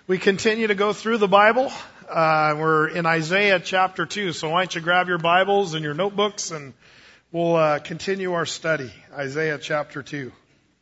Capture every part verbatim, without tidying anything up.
We continue to go through the Bible. Uh, we're in Isaiah chapter two. So why don't you grab your Bibles and your notebooks and we'll uh, continue our study. Isaiah chapter two.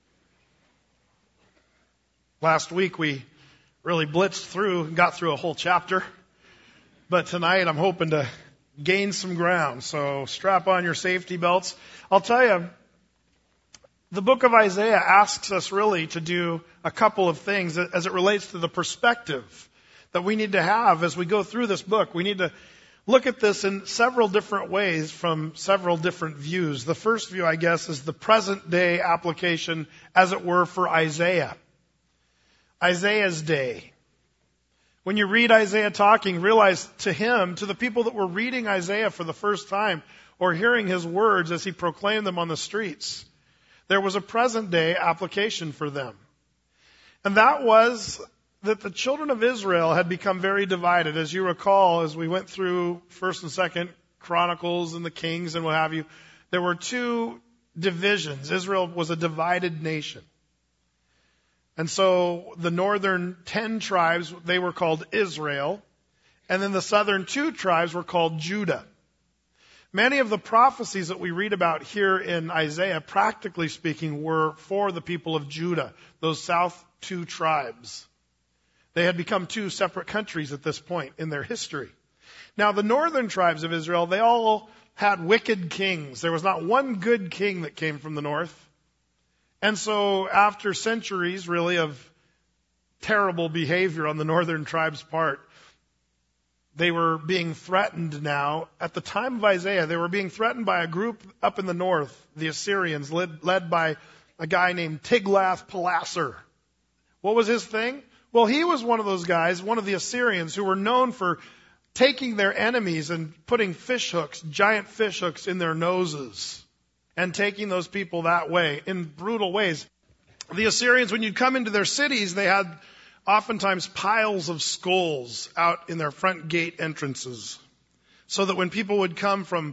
Last week we really blitzed through and got through a whole chapter. But tonight I'm hoping to gain some ground. So strap on your safety belts. I'll tell you, the book of Isaiah asks us really to do a couple of things as it relates to the perspective that we need to have as we go through this book. We need to look at this in several different ways from several different views. The first view, I guess, is the present day application, as it were, for Isaiah. Isaiah's day. When you read Isaiah talking, realize to him, to the people that were reading Isaiah for the first time or hearing his words as he proclaimed them on the streets, there was a present day application for them. And that was that the children of Israel had become very divided. As you recall, as we went through First and Second Chronicles and the Kings and what have you, there were two divisions. Israel was a divided nation. And so the northern ten tribes, they were called Israel. And then the southern two tribes were called Judah. Many of the prophecies that we read about here in Isaiah, practically speaking, were for the people of Judah, those south two tribes. They had become two separate countries at this point in their history. Now, the northern tribes of Israel, they all had wicked kings. There was not one good king that came from the north. And so after centuries, really, of terrible behavior on the northern tribes' part, they were being threatened now. At the time of Isaiah, they were being threatened by a group up in the north, the Assyrians, led, led by a guy named Tiglath-Pileser. What was his thing? Well, he was one of those guys, one of the Assyrians, who were known for taking their enemies and putting fish hooks, giant fish hooks in their noses, and taking those people that way, in brutal ways. The Assyrians, when you'd come into their cities, they had oftentimes piles of skulls out in their front gate entrances, so that when people would come from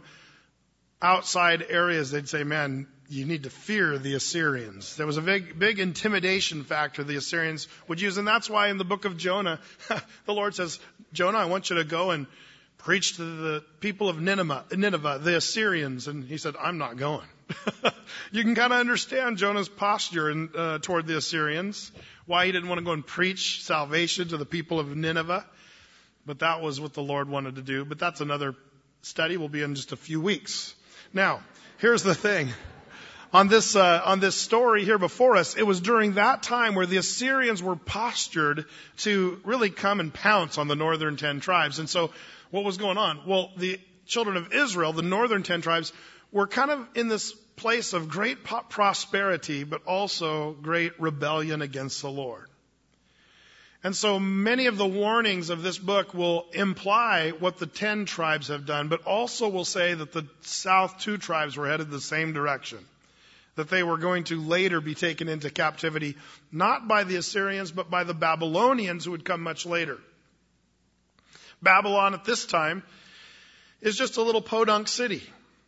outside areas, they'd say, man, you need to fear the Assyrians. There was a big, big intimidation factor the Assyrians would use, and that's why in the book of Jonah, the Lord says, Jonah, I want you to go and preach to the people of Nineveh, Nineveh, the Assyrians. And he said, I'm not going. You can kind of understand Jonah's posture in, uh, toward the Assyrians, why he didn't want to go and preach salvation to the people of Nineveh. But that was what the Lord wanted to do. But that's another study. We'll be in just a few weeks. Now, here's the thing. On this, uh, on this story here before us, it was during that time where the Assyrians were postured to really come and pounce on the northern ten tribes. And so what was going on? Well, the children of Israel, the northern ten tribes, were kind of in this place of great prosperity, but also great rebellion against the Lord. And so many of the warnings of this book will imply what the ten tribes have done, but also will say that the south two tribes were headed the same direction, that they were going to later be taken into captivity, not by the Assyrians, but by the Babylonians who would come much later. Babylon at this time is just a little podunk city,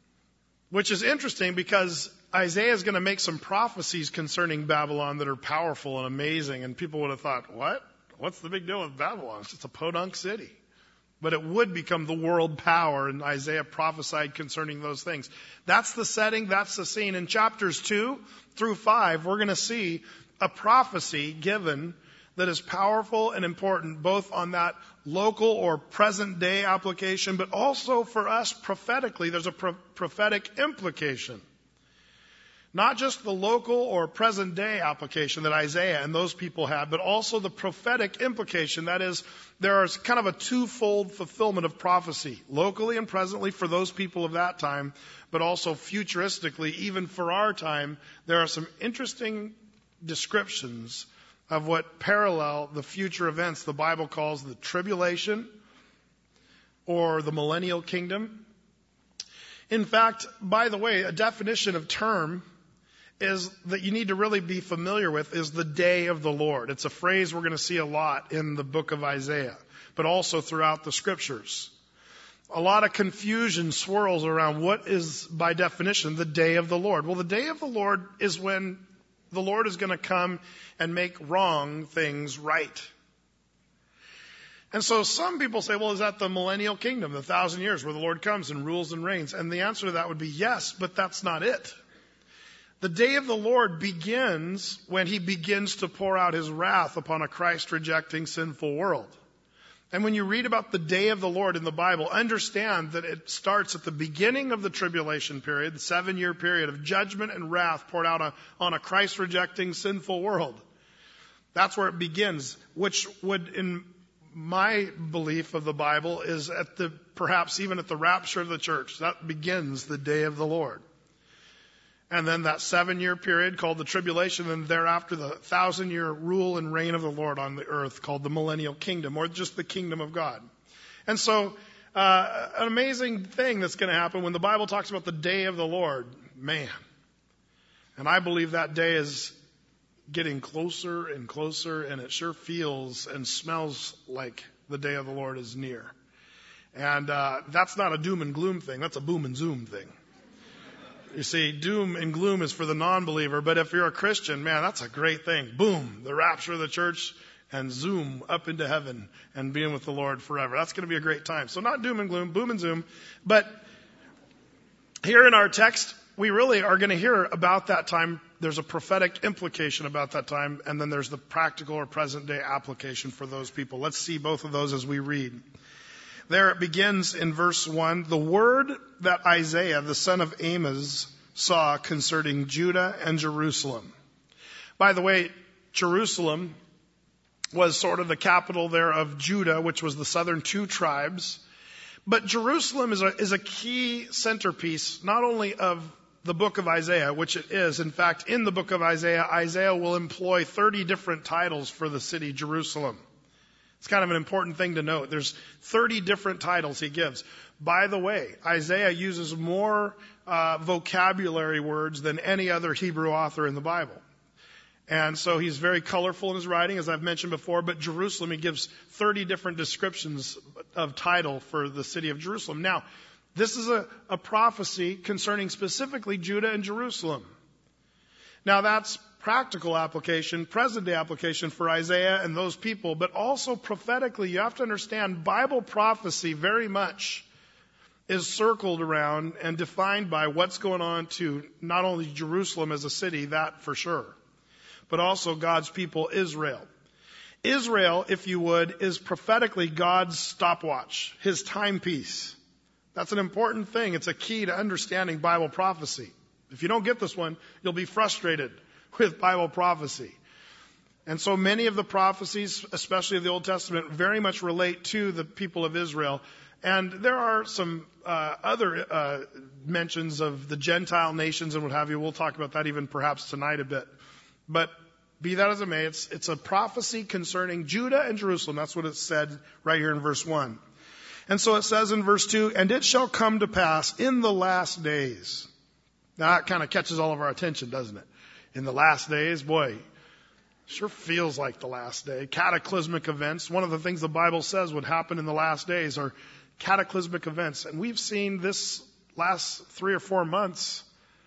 which is interesting because Isaiah is going to make some prophecies concerning Babylon that are powerful and amazing. And people would have thought, what? What's the big deal with Babylon? It's just a podunk city. But it would become the world power, and Isaiah prophesied concerning those things. That's the setting, that's the scene. In chapters two through five, we're going to see a prophecy given that is powerful and important, both on that local or present day application, but also for us prophetically, there's a pro- prophetic implication. Not just the local or present day application that Isaiah and those people had, but also the prophetic implication. That is, there is kind of a twofold fulfillment of prophecy, locally and presently for those people of that time, but also futuristically, even for our time. There are some interesting descriptions of what parallel the future events the Bible calls the tribulation or the millennial kingdom. In fact, by the way, a definition of term is that you need to really be familiar with is the day of the Lord. It's a phrase we're going to see a lot in the book of Isaiah, but also throughout the scriptures. A lot of confusion swirls around what is, by definition, the day of the Lord. Well, the day of the Lord is when the Lord is going to come and make wrong things right. And so some people say, well, is that the millennial kingdom, the thousand years where the Lord comes and rules and reigns? And the answer to that would be yes, but that's not it. The day of the Lord begins when he begins to pour out his wrath upon a Christ-rejecting sinful world. And when you read about the day of the Lord in the Bible, understand that it starts at the beginning of the tribulation period, the seven-year period of judgment and wrath poured out on a Christ-rejecting sinful world. That's where it begins, which would, in my belief of the Bible, is at the, perhaps even at the rapture of the church. That begins the day of the Lord. And then that seven-year period called the tribulation, and thereafter the thousand-year rule and reign of the Lord on the earth called the millennial kingdom, or just the kingdom of God. And so, uh, an amazing thing that's going to happen when the Bible talks about the day of the Lord, man. And I believe that day is getting closer and closer, and it sure feels and smells like the day of the Lord is near. And uh, that's not a doom and gloom thing. That's a boom and zoom thing. You see, doom and gloom is for the non-believer, but if you're a Christian, man, that's a great thing. Boom, the rapture of the church, and zoom up into heaven and being with the Lord forever. That's going to be a great time. So not doom and gloom, boom and zoom. But here in our text, we really are going to hear about that time. There's a prophetic implication about that time, and then there's the practical or present day application for those people. Let's see both of those as we read. There it begins in verse one, the word that Isaiah, the son of Amos, saw concerning Judah and Jerusalem. By the way, Jerusalem was sort of the capital there of Judah, which was the southern two tribes. But Jerusalem is a, is a key centerpiece, not only of the book of Isaiah, which it is. In fact, in the book of Isaiah, Isaiah will employ thirty different titles for the city Jerusalem. It's kind of an important thing to note. There's thirty different titles he gives. By the way, Isaiah uses more uh, vocabulary words than any other Hebrew author in the Bible. And so he's very colorful in his writing, as I've mentioned before. But Jerusalem, he gives thirty different descriptions of title for the city of Jerusalem. Now, this is a, a prophecy concerning specifically Judah and Jerusalem. Now, that's practical application, present day application for Isaiah and those people, but also prophetically, you have to understand Bible prophecy very much is circled around and defined by what's going on to not only Jerusalem as a city, that for sure, but also God's people, Israel. Israel, if you would, is prophetically God's stopwatch, his timepiece. That's an important thing. It's a key to understanding Bible prophecy. If you don't get this one, you'll be frustrated with Bible prophecy. And so many of the prophecies, especially of the Old Testament, very much relate to the people of Israel. And there are some uh, other uh, mentions of the Gentile nations and what have you. We'll talk about that even perhaps tonight a bit. But be that as it may, it's, it's a prophecy concerning Judah and Jerusalem. That's what it's said right here in verse one. And so it says in verse two, and it shall come to pass in the last days. Now that kind of catches all of our attention, doesn't it? In the last days, boy, sure feels like the last day. Cataclysmic events. One of the things the Bible says would happen in the last days are cataclysmic events. And we've seen this last three or four months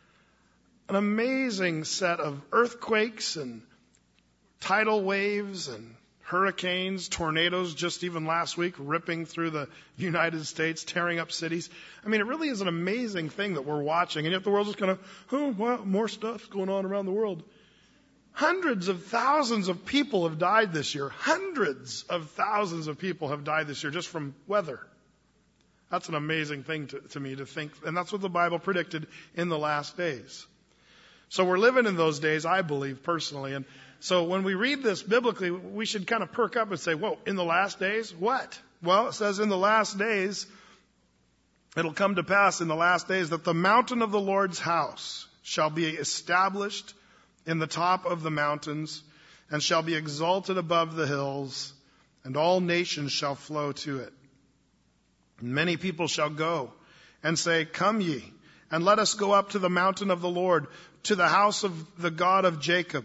an amazing set of earthquakes and tidal waves and hurricanes, tornadoes, just even last week, ripping through the United States, tearing up cities. I mean, it really is an amazing thing that we're watching. And yet the world's just kind of, oh, wow, more stuff going on around the world. Hundreds of thousands of people have died this year. Hundreds of thousands of people have died this year just from weather. That's an amazing thing to, to me to think. And that's what the Bible predicted in the last days. So we're living in those days, I believe, personally. And so when we read this biblically, we should kind of perk up and say, whoa, in the last days, what? Well, it says in the last days, it'll come to pass in the last days that the mountain of the Lord's house shall be established in the top of the mountains and shall be exalted above the hills, and all nations shall flow to it. And many people shall go and say, come ye, and let us go up to the mountain of the Lord, to the house of the God of Jacob.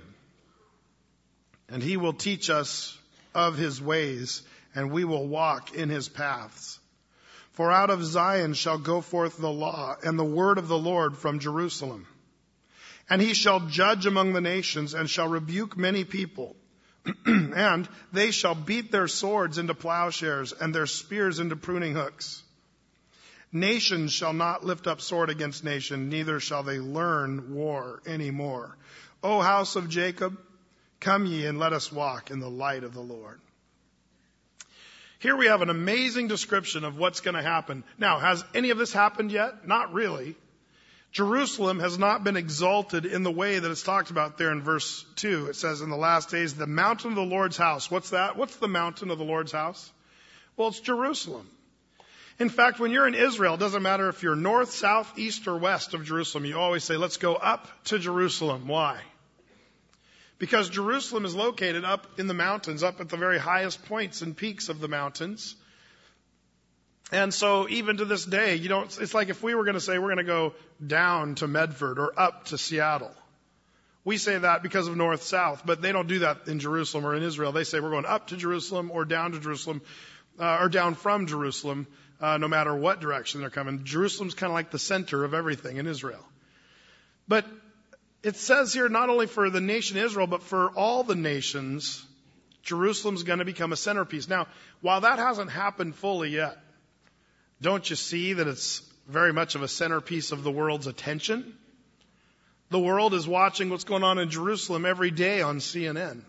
And he will teach us of his ways, and we will walk in his paths. For out of Zion shall go forth the law and the word of the Lord from Jerusalem. And he shall judge among the nations, and shall rebuke many people, And they shall beat their swords into plowshares and their spears into pruning hooks. Nation shall not lift up sword against nation, neither shall they learn war any more. O house of Jacob, come ye and let us walk in the light of the Lord. Here we have an amazing description of what's going to happen. Now, has any of this happened yet? Not really. Jerusalem has not been exalted in the way that it's talked about there in verse two. It says in the last days, the mountain of the Lord's house. What's that? What's the mountain of the Lord's house? Well, it's Jerusalem. In fact, when you're in Israel, it doesn't matter if you're north, south, east, or west of Jerusalem. You always say, let's go up to Jerusalem. Why? Because Jerusalem is located up in the mountains, up at the very highest points and peaks of the mountains. And so even to this day, you don't, it's like if we were going to say we're going to go down to Medford or up to Seattle. We say that because of north-south, but they don't do that in Jerusalem or in Israel. They say we're going up to Jerusalem or down to Jerusalem, uh, or down from Jerusalem. Uh, no matter what direction they're coming. Jerusalem's kind of like the center of everything in Israel. But it says here not only for the nation Israel, but for all the nations, Jerusalem's going to become a centerpiece. Now, while that hasn't happened fully yet, don't you see that it's very much of a centerpiece of the world's attention? The world is watching what's going on in Jerusalem every day on C N N.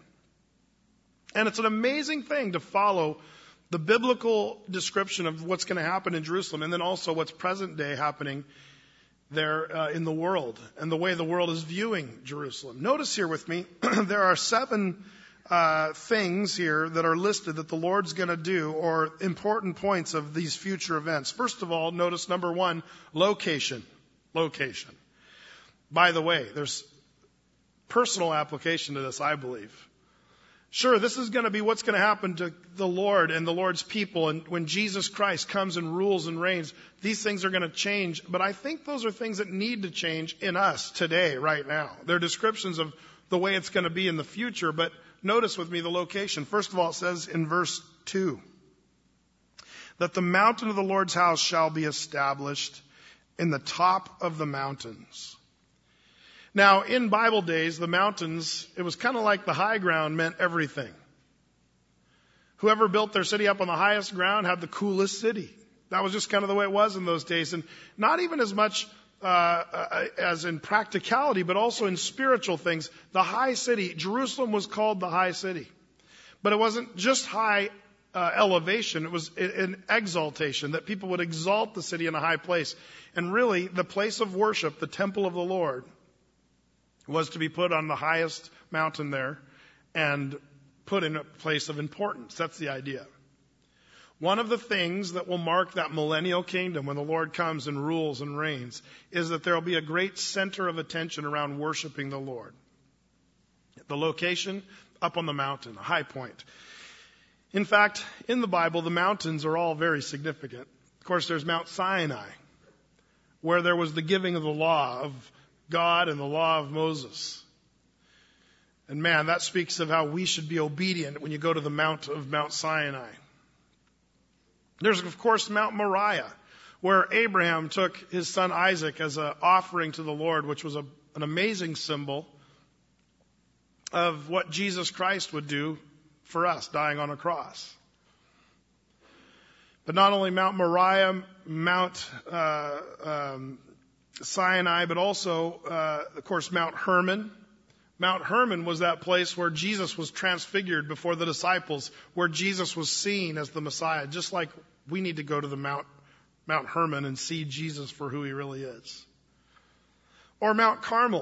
And it's an amazing thing to follow the biblical description of what's going to happen in Jerusalem, and then also what's present day happening there uh, in the world, and the way the world is viewing Jerusalem. Notice here with me, there are seven uh, things here that are listed that the Lord's going to do, or important points of these future events. First of all, notice number one, location. Location. By the way, there's personal application to this, I believe. Sure, this is going to be what's going to happen to the Lord and the Lord's people. And when Jesus Christ comes and rules and reigns, these things are going to change. But I think those are things that need to change in us today, right now. They're descriptions of the way it's going to be in the future. But notice with me the location. First of all, it says in verse two, that the mountain of the Lord's house shall be established in the top of the mountains. Now, in Bible days, the mountains, it was kind of like the high ground meant everything. Whoever built their city up on the highest ground had the coolest city. That was just kind of the way it was in those days. And not even as much uh, as in practicality, but also in spiritual things. The high city, Jerusalem was called the high city. But it wasn't just high uh, elevation. It was an exaltation, that people would exalt the city in a high place. And really, the place of worship, the temple of the Lord, was to be put on the highest mountain there and put in a place of importance. That's the idea. One of the things that will mark that millennial kingdom when the Lord comes and rules and reigns is that there will be a great center of attention around worshiping the Lord. The location, up on the mountain, a high point. In fact, in the Bible, the mountains are all very significant. Of course, there's Mount Sinai, where there was the giving of the law of God and the law of Moses. And man, that speaks of how we should be obedient when you go to the mount of Mount Sinai. There's, of course, Mount Moriah, where Abraham took his son Isaac as an offering to the Lord, which was a, an amazing symbol of what Jesus Christ would do for us, dying on a cross. But not only Mount Moriah, Mount uh, um, Sinai, but also, uh, of course, Mount Hermon. Mount Hermon was that place where Jesus was transfigured before the disciples, where Jesus was seen as the Messiah, just like we need to go to the Mount, Mount Hermon and see Jesus for who he really is. Or Mount Carmel,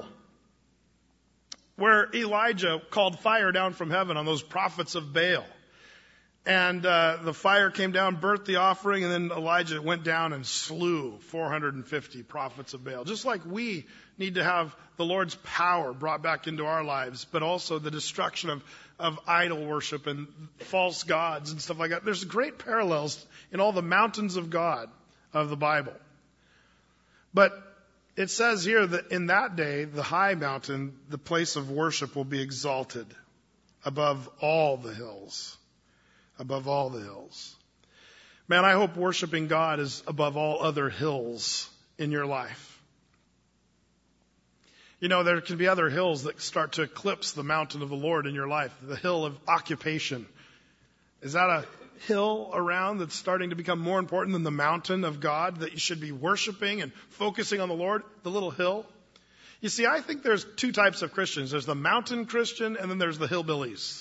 where Elijah called fire down from heaven on those prophets of Baal. And uh, the fire came down, burnt the offering, and then Elijah went down and slew four hundred fifty prophets of Baal. Just like we need to have the Lord's power brought back into our lives, but also the destruction of, of idol worship and false gods and stuff like that. There's great parallels in all the mountains of God of the Bible. But it says here that in that day, the high mountain, the place of worship, will be exalted above all the hills. Above all the hills. Man, I hope worshiping God is above all other hills in your life. You know, there can be other hills that start to eclipse the mountain of the Lord in your life. The hill of occupation. Is that a hill around that's starting to become more important than the mountain of God that you should be worshiping and focusing on the Lord? The little hill? You see, I think there's two types of Christians. There's the mountain Christian and then there's the hillbillies.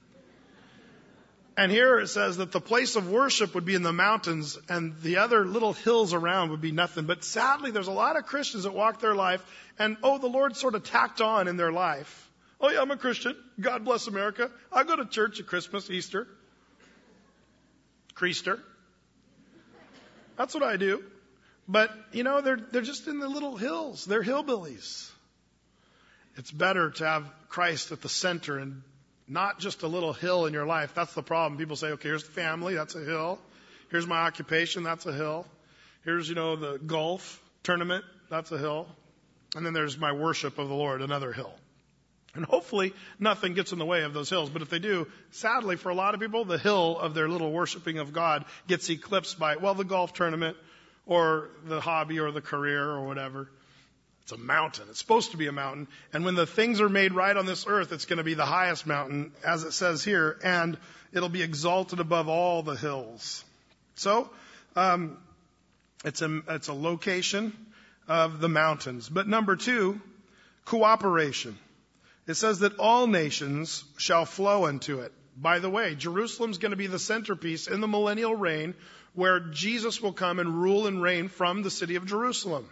And here it says that the place of worship would be in the mountains and the other little hills around would be nothing. But sadly, there's a lot of Christians that walk their life and, oh, the Lord sort of tacked on in their life. Oh, yeah, I'm a Christian. God bless America. I go to church at Christmas, Easter, Creaster. That's what I do. But, you know, they're, they're just in the little hills. They're hillbillies. It's better to have Christ at the center and not just a little hill in your life. That's the problem. People say, okay, here's the family. That's a hill. Here's my occupation. That's a hill. Here's, you know, the golf tournament. That's a hill. And then there's my worship of the Lord, another hill. And hopefully nothing gets in the way of those hills. But if they do, sadly for a lot of people, the hill of their little worshiping of God gets eclipsed by, well, the golf tournament or the hobby or the career or whatever. It's a mountain. It's supposed to be a mountain. And when the things are made right on this earth, it's going to be the highest mountain, as it says here, and it'll be exalted above all the hills. So, um, it's a, it's a location of the mountains. But number two, cooperation. It says that all nations shall flow into it. By the way, Jerusalem's going to be the centerpiece in the millennial reign where Jesus will come and rule and reign from the city of Jerusalem.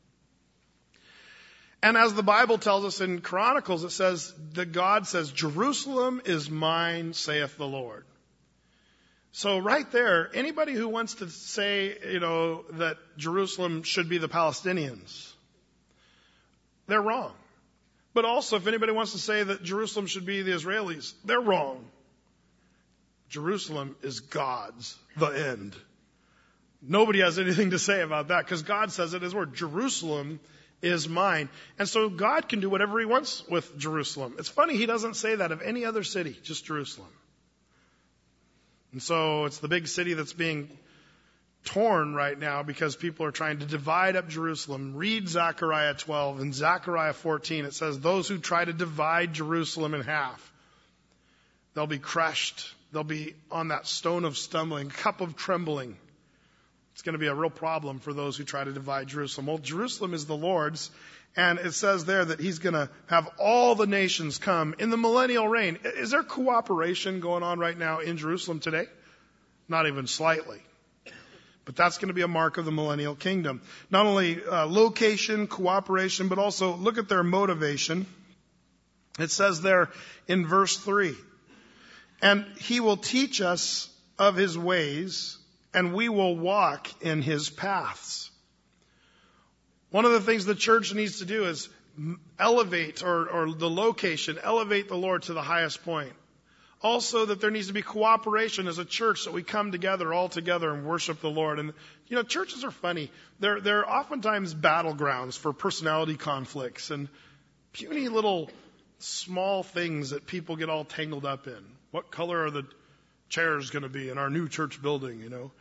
And as the Bible tells us in Chronicles, it says that God says, Jerusalem is mine, saith the Lord. So right there, anybody who wants to say, you know, that Jerusalem should be the Palestinians, they're wrong. But also, if anybody wants to say that Jerusalem should be the Israelis, they're wrong. Jerusalem is God's, the end. Nobody has anything to say about that because God says it in His Word. Jerusalem is mine. And so God can do whatever He wants with Jerusalem. It's funny, He doesn't say that of any other city, just Jerusalem. And so it's the big city that's being torn right now because people are trying to divide up Jerusalem. Read Zechariah twelve and Zechariah fourteen. It says those who try to divide Jerusalem in half, they'll be crushed. They'll be on that stone of stumbling, cup of trembling. It's going to be a real problem for those who try to divide Jerusalem. Well, Jerusalem is the Lord's, and it says there that He's going to have all the nations come in the millennial reign. Is there cooperation going on right now in Jerusalem today? Not even slightly. But that's going to be a mark of the millennial kingdom. Not only uh, location, cooperation, but also look at their motivation. It says there in verse three, and He will teach us of His ways, and we will walk in His paths. One of the things the church needs to do is elevate, or, or the location, elevate the Lord to the highest point. Also, that there needs to be cooperation as a church, that we come together all together and worship the Lord. And, you know, churches are funny. They're, they're oftentimes battlegrounds for personality conflicts and puny little small things that people get all tangled up in. What color are the chairs going to be in our new church building, you know?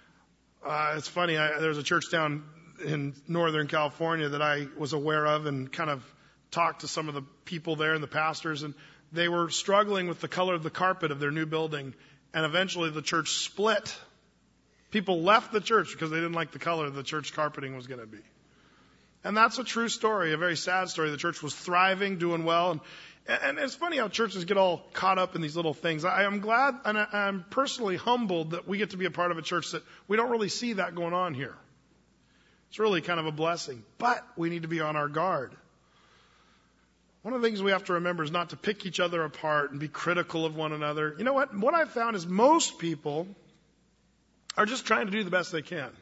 Uh, it's funny. I, there's a church down in Northern California that I was aware of and kind of talked to some of the people there and the pastors, and they were struggling with the color of the carpet of their new building, and eventually the church split. People left the church because they didn't like the color the church carpeting was going to be. And that's a true story, a very sad story. The church was thriving, doing well, and, and it's funny how churches get all caught up in these little things. I am glad, and I'm personally humbled that we get to be a part of a church that we don't really see that going on here. It's really kind of a blessing, but we need to be on our guard. One of the things we have to remember is not to pick each other apart and be critical of one another. You know what? What I've found is most people are just trying to do the best they can.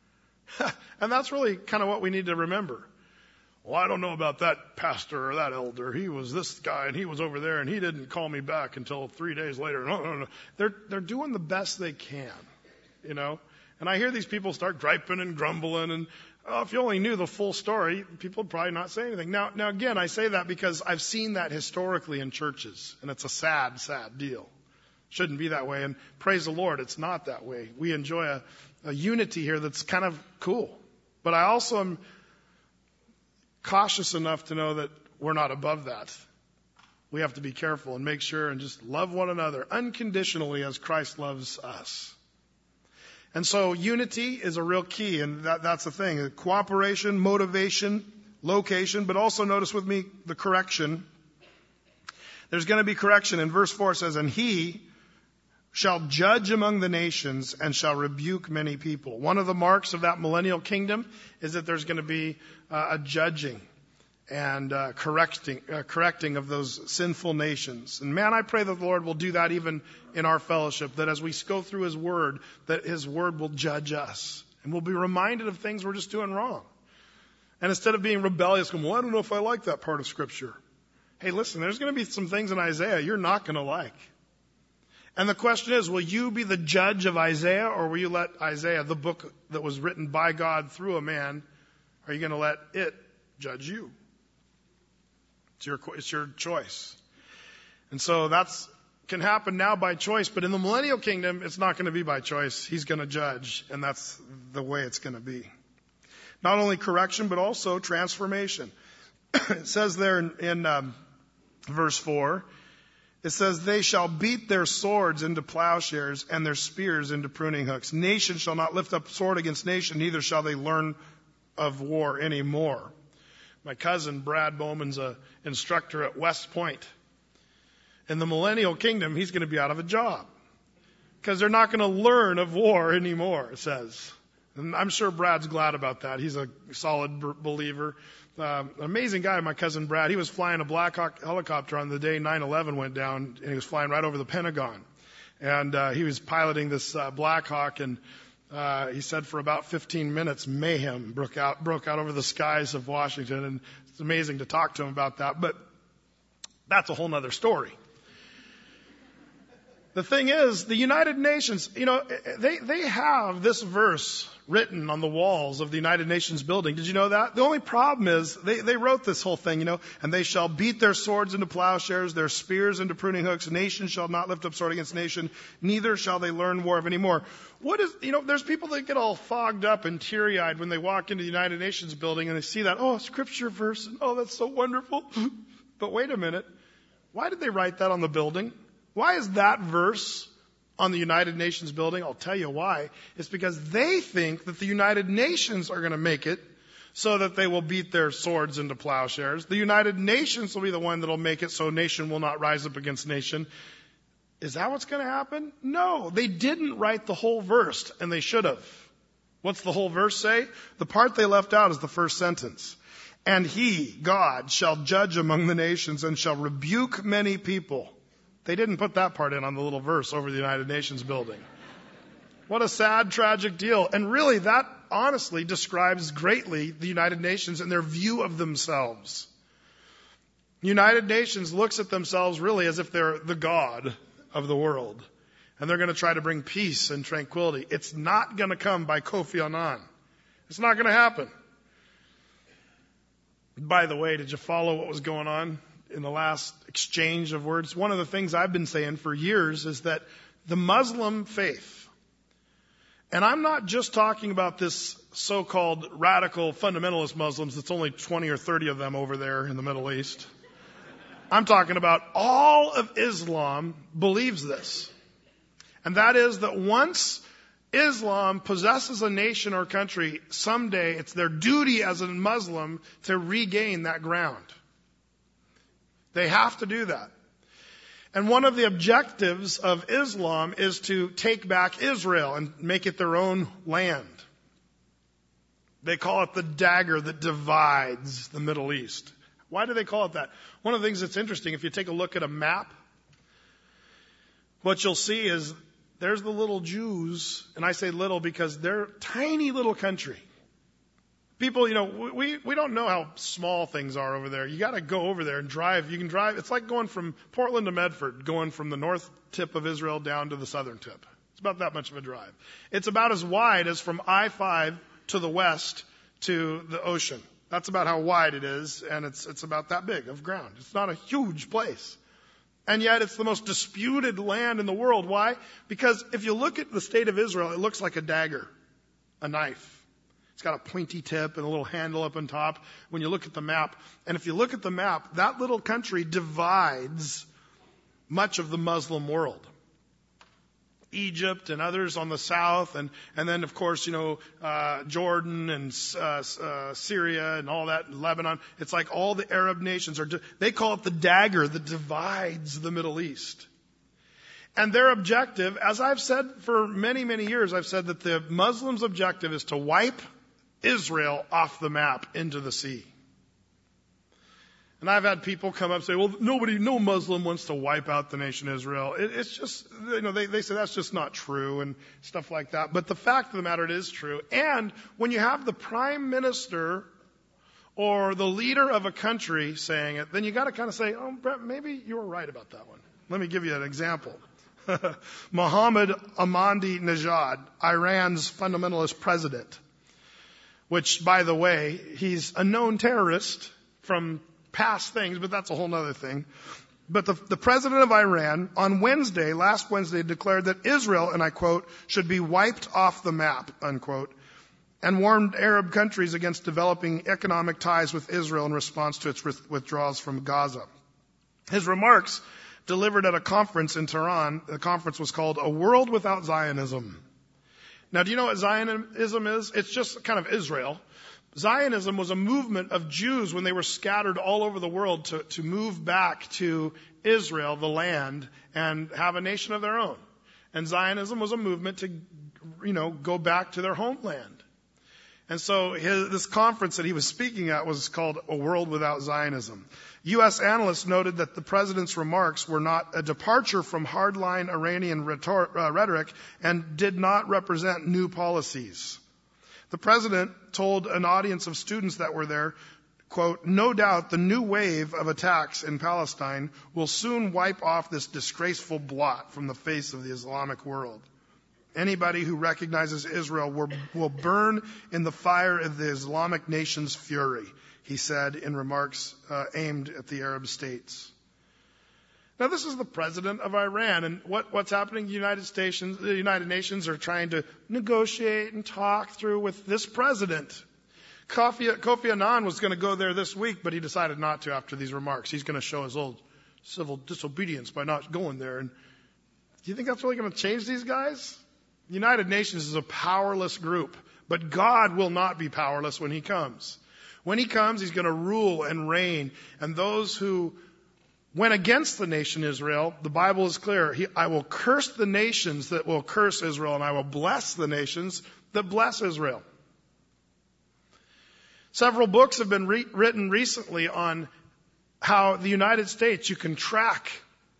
And that's really kind of what we need to remember. Well, I don't know about that pastor or that elder. He was this guy and he was over there and he didn't call me back until three days later. No, no, no. They're, they're doing the best they can, you know. And I hear these people start griping and grumbling, and oh, if you only knew the full story, people would probably not say anything. Now, now again, I say that because I've seen that historically in churches, and it's a sad, sad deal. Shouldn't be that way, and praise the Lord, it's not that way. We enjoy a, a unity here that's kind of cool. But I also am cautious enough to know that we're not above that. We have to be careful and make sure and just love one another unconditionally as Christ loves us. And so unity is a real key, and that, that's the thing. Cooperation, motivation, location, but also notice with me the correction. There's going to be correction. In verse four it says, and he shall judge among the nations and shall rebuke many people. One of the marks of that millennial kingdom is that there's going to be uh, a judging and uh, correcting uh, correcting of those sinful nations. And man, I pray that the Lord will do that even in our fellowship, that as we go through His Word, that His Word will judge us. And we'll be reminded of things we're just doing wrong. And instead of being rebellious, going, well, I don't know if I like that part of Scripture. Hey, listen, there's going to be some things in Isaiah you're not going to like. And the question is, will you be the judge of Isaiah, or will you let Isaiah, the book that was written by God through a man, are you going to let it judge you? It's your, it's your choice. And so that's can happen now by choice, but in the millennial kingdom, it's not going to be by choice. He's going to judge, and that's the way it's going to be. Not only correction, but also transformation. It says there in, in um, verse four, it says, they shall beat their swords into plowshares and their spears into pruning hooks. Nation shall not lift up sword against nation, neither shall they learn of war anymore. My cousin, Brad Bowman's an instructor at West Point. In the millennial kingdom, he's going to be out of a job because they're not going to learn of war anymore, it says. And I'm sure Brad's glad about that. He's a solid b- believer. Um, an amazing guy, my cousin Brad. He was flying a Black Hawk helicopter on the day nine eleven went down, and he was flying right over the Pentagon. And uh, he was piloting this uh, Black Hawk, and uh, he said for about fifteen minutes, mayhem broke out, broke out over the skies of Washington. And it's amazing to talk to him about that. But that's a whole other story. The thing is, the United Nations, you know, they, they have this verse written on the walls of the United Nations building. Did you know that? The only problem is they, they wrote this whole thing, you know, and they shall beat their swords into plowshares, their spears into pruning hooks. Nation shall not lift up sword against nation, neither shall they learn war of anymore. What is, you know, there's people that get all fogged up and teary-eyed when they walk into the United Nations building and they see that, oh, scripture verse, and oh, that's so wonderful. But wait a minute. Why did they write that on the building? Why is that verse on the United Nations building? I'll tell you why. It's because they think that the United Nations are going to make it so that they will beat their swords into plowshares. The United Nations will be the one that will make it so nation will not rise up against nation. Is that what's going to happen? No, they didn't write the whole verse, and they should have. What's the whole verse say? The part they left out is the first sentence. And he, God, shall judge among the nations and shall rebuke many people. They didn't put that part in on the little verse over the United Nations building. What a sad, tragic deal. And really, that honestly describes greatly the United Nations and their view of themselves. United Nations looks at themselves really as if they're the God of the world. And they're going to try to bring peace and tranquility. It's not going to come by Kofi Annan. It's not going to happen. By the way, did you follow what was going on in the last exchange of words? One of the things I've been saying for years is that the Muslim faith, and I'm not just talking about this so-called radical fundamentalist Muslims, that's only twenty or thirty of them over there in the Middle East. I'm talking about all of Islam believes this. And that is that once Islam possesses a nation or country, someday it's their duty as a Muslim to regain that ground. They have to do that. And one of the objectives of Islam is to take back Israel and make it their own land. They call it the dagger that divides the Middle East. Why do they call it that? One of the things that's interesting, if you take a look at a map, what you'll see is there's the little Jews, and I say little because they're a tiny little country. People, you know, we, we don't know how small things are over there. You got to go over there and drive. You can drive. It's like going from Portland to Medford, going from the north tip of Israel down to the southern tip. It's about that much of a drive. It's about as wide as from I five to the west to the ocean. That's about how wide it is, and it's it's about that big of ground. It's not a huge place. And yet it's the most disputed land in the world. Why? Because if you look at the state of Israel, it looks like a dagger, a knife. It's got a pointy tip and a little handle up on top when you look at the map. And if you look at the map, that little country divides much of the Muslim world. Egypt and others on the south, and, and then, of course, you know, uh, Jordan and uh, uh, Syria and all that, and Lebanon. It's like all the Arab nations are, di- they call it the dagger that divides the Middle East. And their objective, as I've said for many, many years, I've said that the Muslims' objective is to wipe Israel off the map into the sea. And I've had people come up and say, well, nobody, no Muslim wants to wipe out the nation Israel. It, it's just, you know, they, they say that's just not true and stuff like that. But the fact of the matter, it is true. And when you have the prime minister or the leader of a country saying it, then you got to kind of say, oh, Brett, maybe you were right about that one. Let me give you an example. Mohammed Ahmadinejad, Iran's fundamentalist president, which, by the way, he's a known terrorist from past things, but that's a whole other thing. But the, the president of Iran on Wednesday, last Wednesday, declared that Israel, and I quote, should be wiped off the map, unquote, and warned Arab countries against developing economic ties with Israel in response to its withdrawals from Gaza. His remarks, delivered at a conference in Tehran, the conference was called A World Without Zionism. Now, do you know what Zionism is? It's just kind of Israel. Zionism was a movement of Jews when they were scattered all over the world to, to move back to Israel, the land, and have a nation of their own. And Zionism was a movement to, you know, go back to their homeland. And so his, this conference that he was speaking at was called A World Without Zionism. U S analysts noted that the president's remarks were not a departure from hardline Iranian rhetor, uh, rhetoric and did not represent new policies. The president told an audience of students that were there, quote, no doubt the new wave of attacks in Palestine will soon wipe off this disgraceful blot from the face of the Islamic world. Anybody who recognizes Israel will, will burn in the fire of the Islamic nation's fury, he said in remarks uh, aimed at the Arab states. Now, this is the president of Iran, and what, what's happening? The United States, the United Nations are trying to negotiate and talk through with this president. Kofi, Kofi Annan was going to go there this week, but he decided not to after these remarks. He's going to show his old civil disobedience by not going there. And do you think that's really going to change these guys? The United Nations is a powerless group, but God will not be powerless when He comes. When He comes, He's going to rule and reign, and those who went against the nation Israel, the Bible is clear. He, I will curse the nations that will curse Israel, and I will bless the nations that bless Israel. Several books have been re- written recently on how the United States, you can track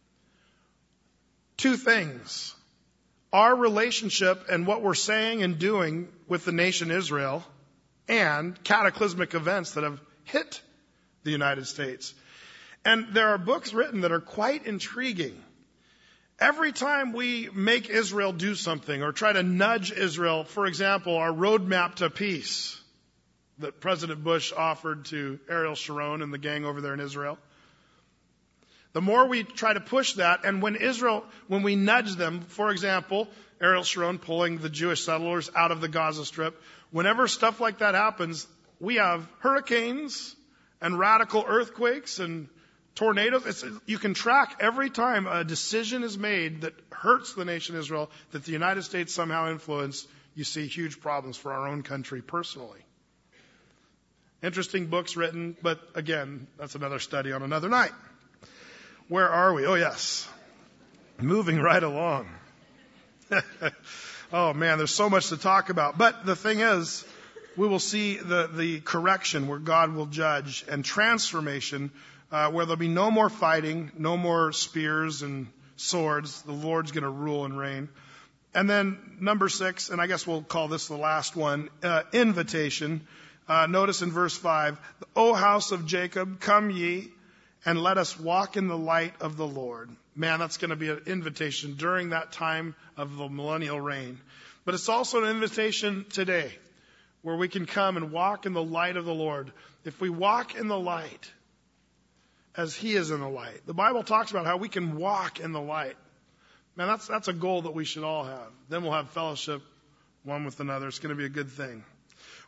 two things. Our relationship and what we're saying and doing with the nation Israel, and cataclysmic events that have hit the United States. And there are books written that are quite intriguing. Every time we make Israel do something or try to nudge Israel, for example, our roadmap to peace that President Bush offered to Ariel Sharon and the gang over there in Israel, the more we try to push that, and when Israel, when we nudge them, for example, Ariel Sharon pulling the Jewish settlers out of the Gaza Strip, whenever stuff like that happens, we have hurricanes and radical earthquakes and tornadoes. It's, you can track every time a decision is made that hurts the nation Israel, that the United States somehow influenced, you see huge problems for our own country personally. Interesting books written, but again, that's another study on another night. Where are we? Oh, yes. Moving right along. Oh, man, there's so much to talk about. But the thing is, we will see the, the correction where God will judge, and transformation uh, where there'll be no more fighting, no more spears and swords. The Lord's going to rule and reign. And then number six, and I guess we'll call this the last one, uh, invitation. Uh, notice in verse five, O house of Jacob, come ye, and let us walk in the light of the Lord. Man, that's going to be an invitation during that time of the millennial reign. But it's also an invitation today where we can come and walk in the light of the Lord. If we walk in the light as He is in the light. The Bible talks about how we can walk in the light. Man, that's, that's a goal that we should all have. Then we'll have fellowship one with another. It's going to be a good thing.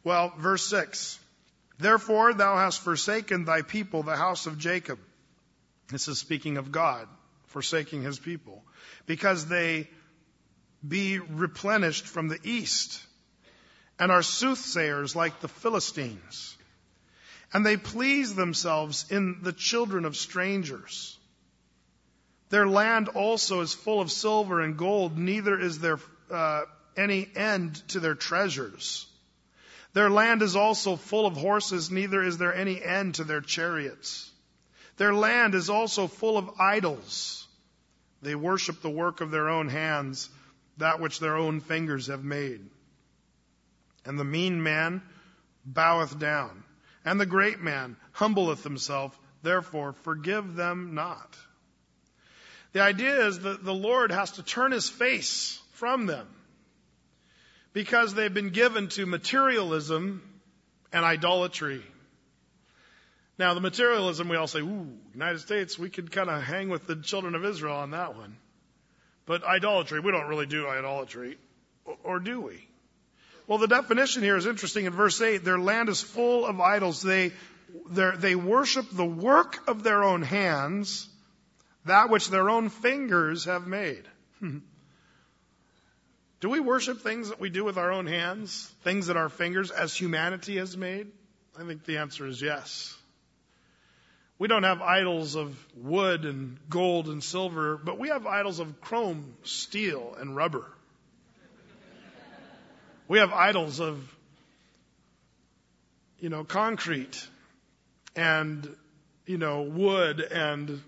Well, verse six. Therefore thou hast forsaken thy people, the house of Jacob. This is speaking of God forsaking his people, because they be replenished from the east, and are soothsayers like the Philistines. And they please themselves in the children of strangers. Their land also is full of silver and gold, neither is there uh, any end to their treasures. Their land is also full of horses, neither is there any end to their chariots. Their land is also full of idols. They worship the work of their own hands, that which their own fingers have made. And the mean man boweth down, and the great man humbleth himself, therefore forgive them not. The idea is that the Lord has to turn his face from them, because they've been given to materialism and idolatry. Now, the materialism, we all say, ooh, United States, we could kind of hang with the children of Israel on that one. But idolatry, we don't really do idolatry. Or do we? Well, the definition here is interesting. In verse eight, their land is full of idols. They, they worship the work of their own hands, that which their own fingers have made. Do we worship things that we do with our own hands? Things that our fingers, as humanity, has made? I think the answer is yes. We don't have idols of wood and gold and silver, but we have idols of chrome, steel, and rubber. We have idols of, you know, concrete and, you know, wood and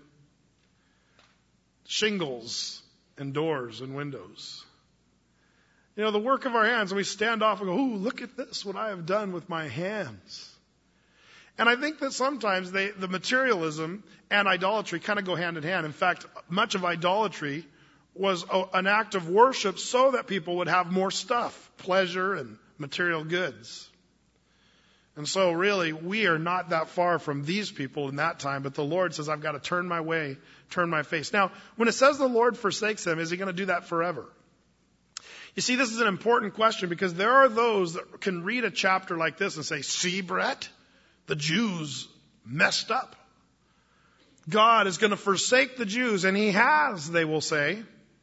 shingles and doors and windows. You know, the work of our hands, and we stand off and go, ooh, look at this, what I have done with my hands. And I think that sometimes they, the materialism and idolatry kind of go hand in hand. In fact, much of idolatry was a, an act of worship so that people would have more stuff, pleasure and material goods. And so really, we are not that far from these people in that time, but the Lord says, I've got to turn my way, turn my face. Now, when it says the Lord forsakes them, is he going to do that forever? You see, this is an important question, because there are those that can read a chapter like this and say, see, Brett, the Jews messed up. God is going to forsake the Jews, and he has, they will say.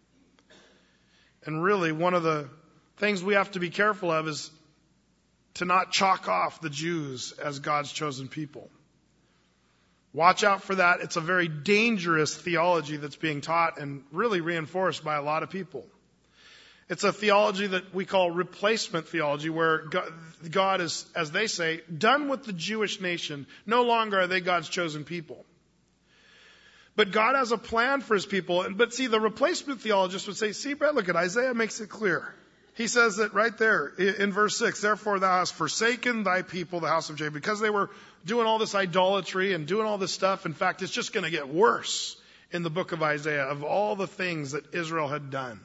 And really, one of the things we have to be careful of is to not chalk off the Jews as God's chosen people. Watch out for that. It's a very dangerous theology that's being taught and really reinforced by a lot of people. It's a theology that we call replacement theology, where God is, as they say, done with the Jewish nation. No longer are they God's chosen people. But God has a plan for his people. But see, the replacement theologist would say, see, Brett, look at Isaiah makes it clear. He says that right there in verse six, therefore thou hast forsaken thy people, the house of Jacob, because they were doing all this idolatry and doing all this stuff. In fact, it's just going to get worse in the book of Isaiah of all the things that Israel had done.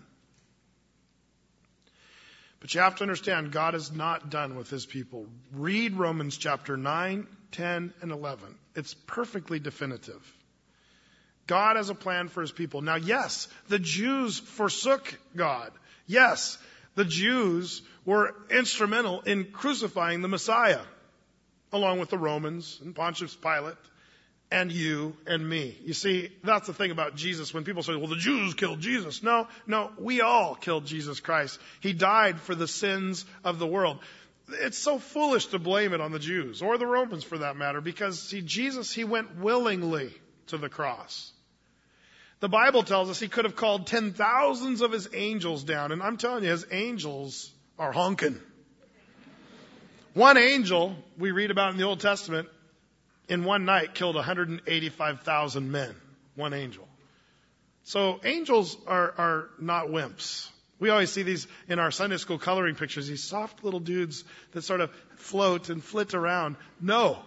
But you have to understand, God is not done with his people. Read Romans chapter nine, ten, and eleven. It's perfectly definitive. God has a plan for his people. Now, yes, the Jews forsook God. Yes, the Jews were instrumental in crucifying the Messiah, along with the Romans and Pontius Pilate and you and me. You see, that's the thing about Jesus. When people say, well, the Jews killed Jesus. No, no, we all killed Jesus Christ. He died for the sins of the world. It's so foolish to blame it on the Jews, or the Romans for that matter, because, see, Jesus, he went willingly to the cross. The Bible tells us he could have called ten thousands of his angels down, and I'm telling you, his angels are honking. One angel, we read about in the Old Testament, in one night killed one hundred eighty-five thousand men. One angel. So angels are, are not wimps. We always see these in our Sunday school coloring pictures, these soft little dudes that sort of float and flit around. No.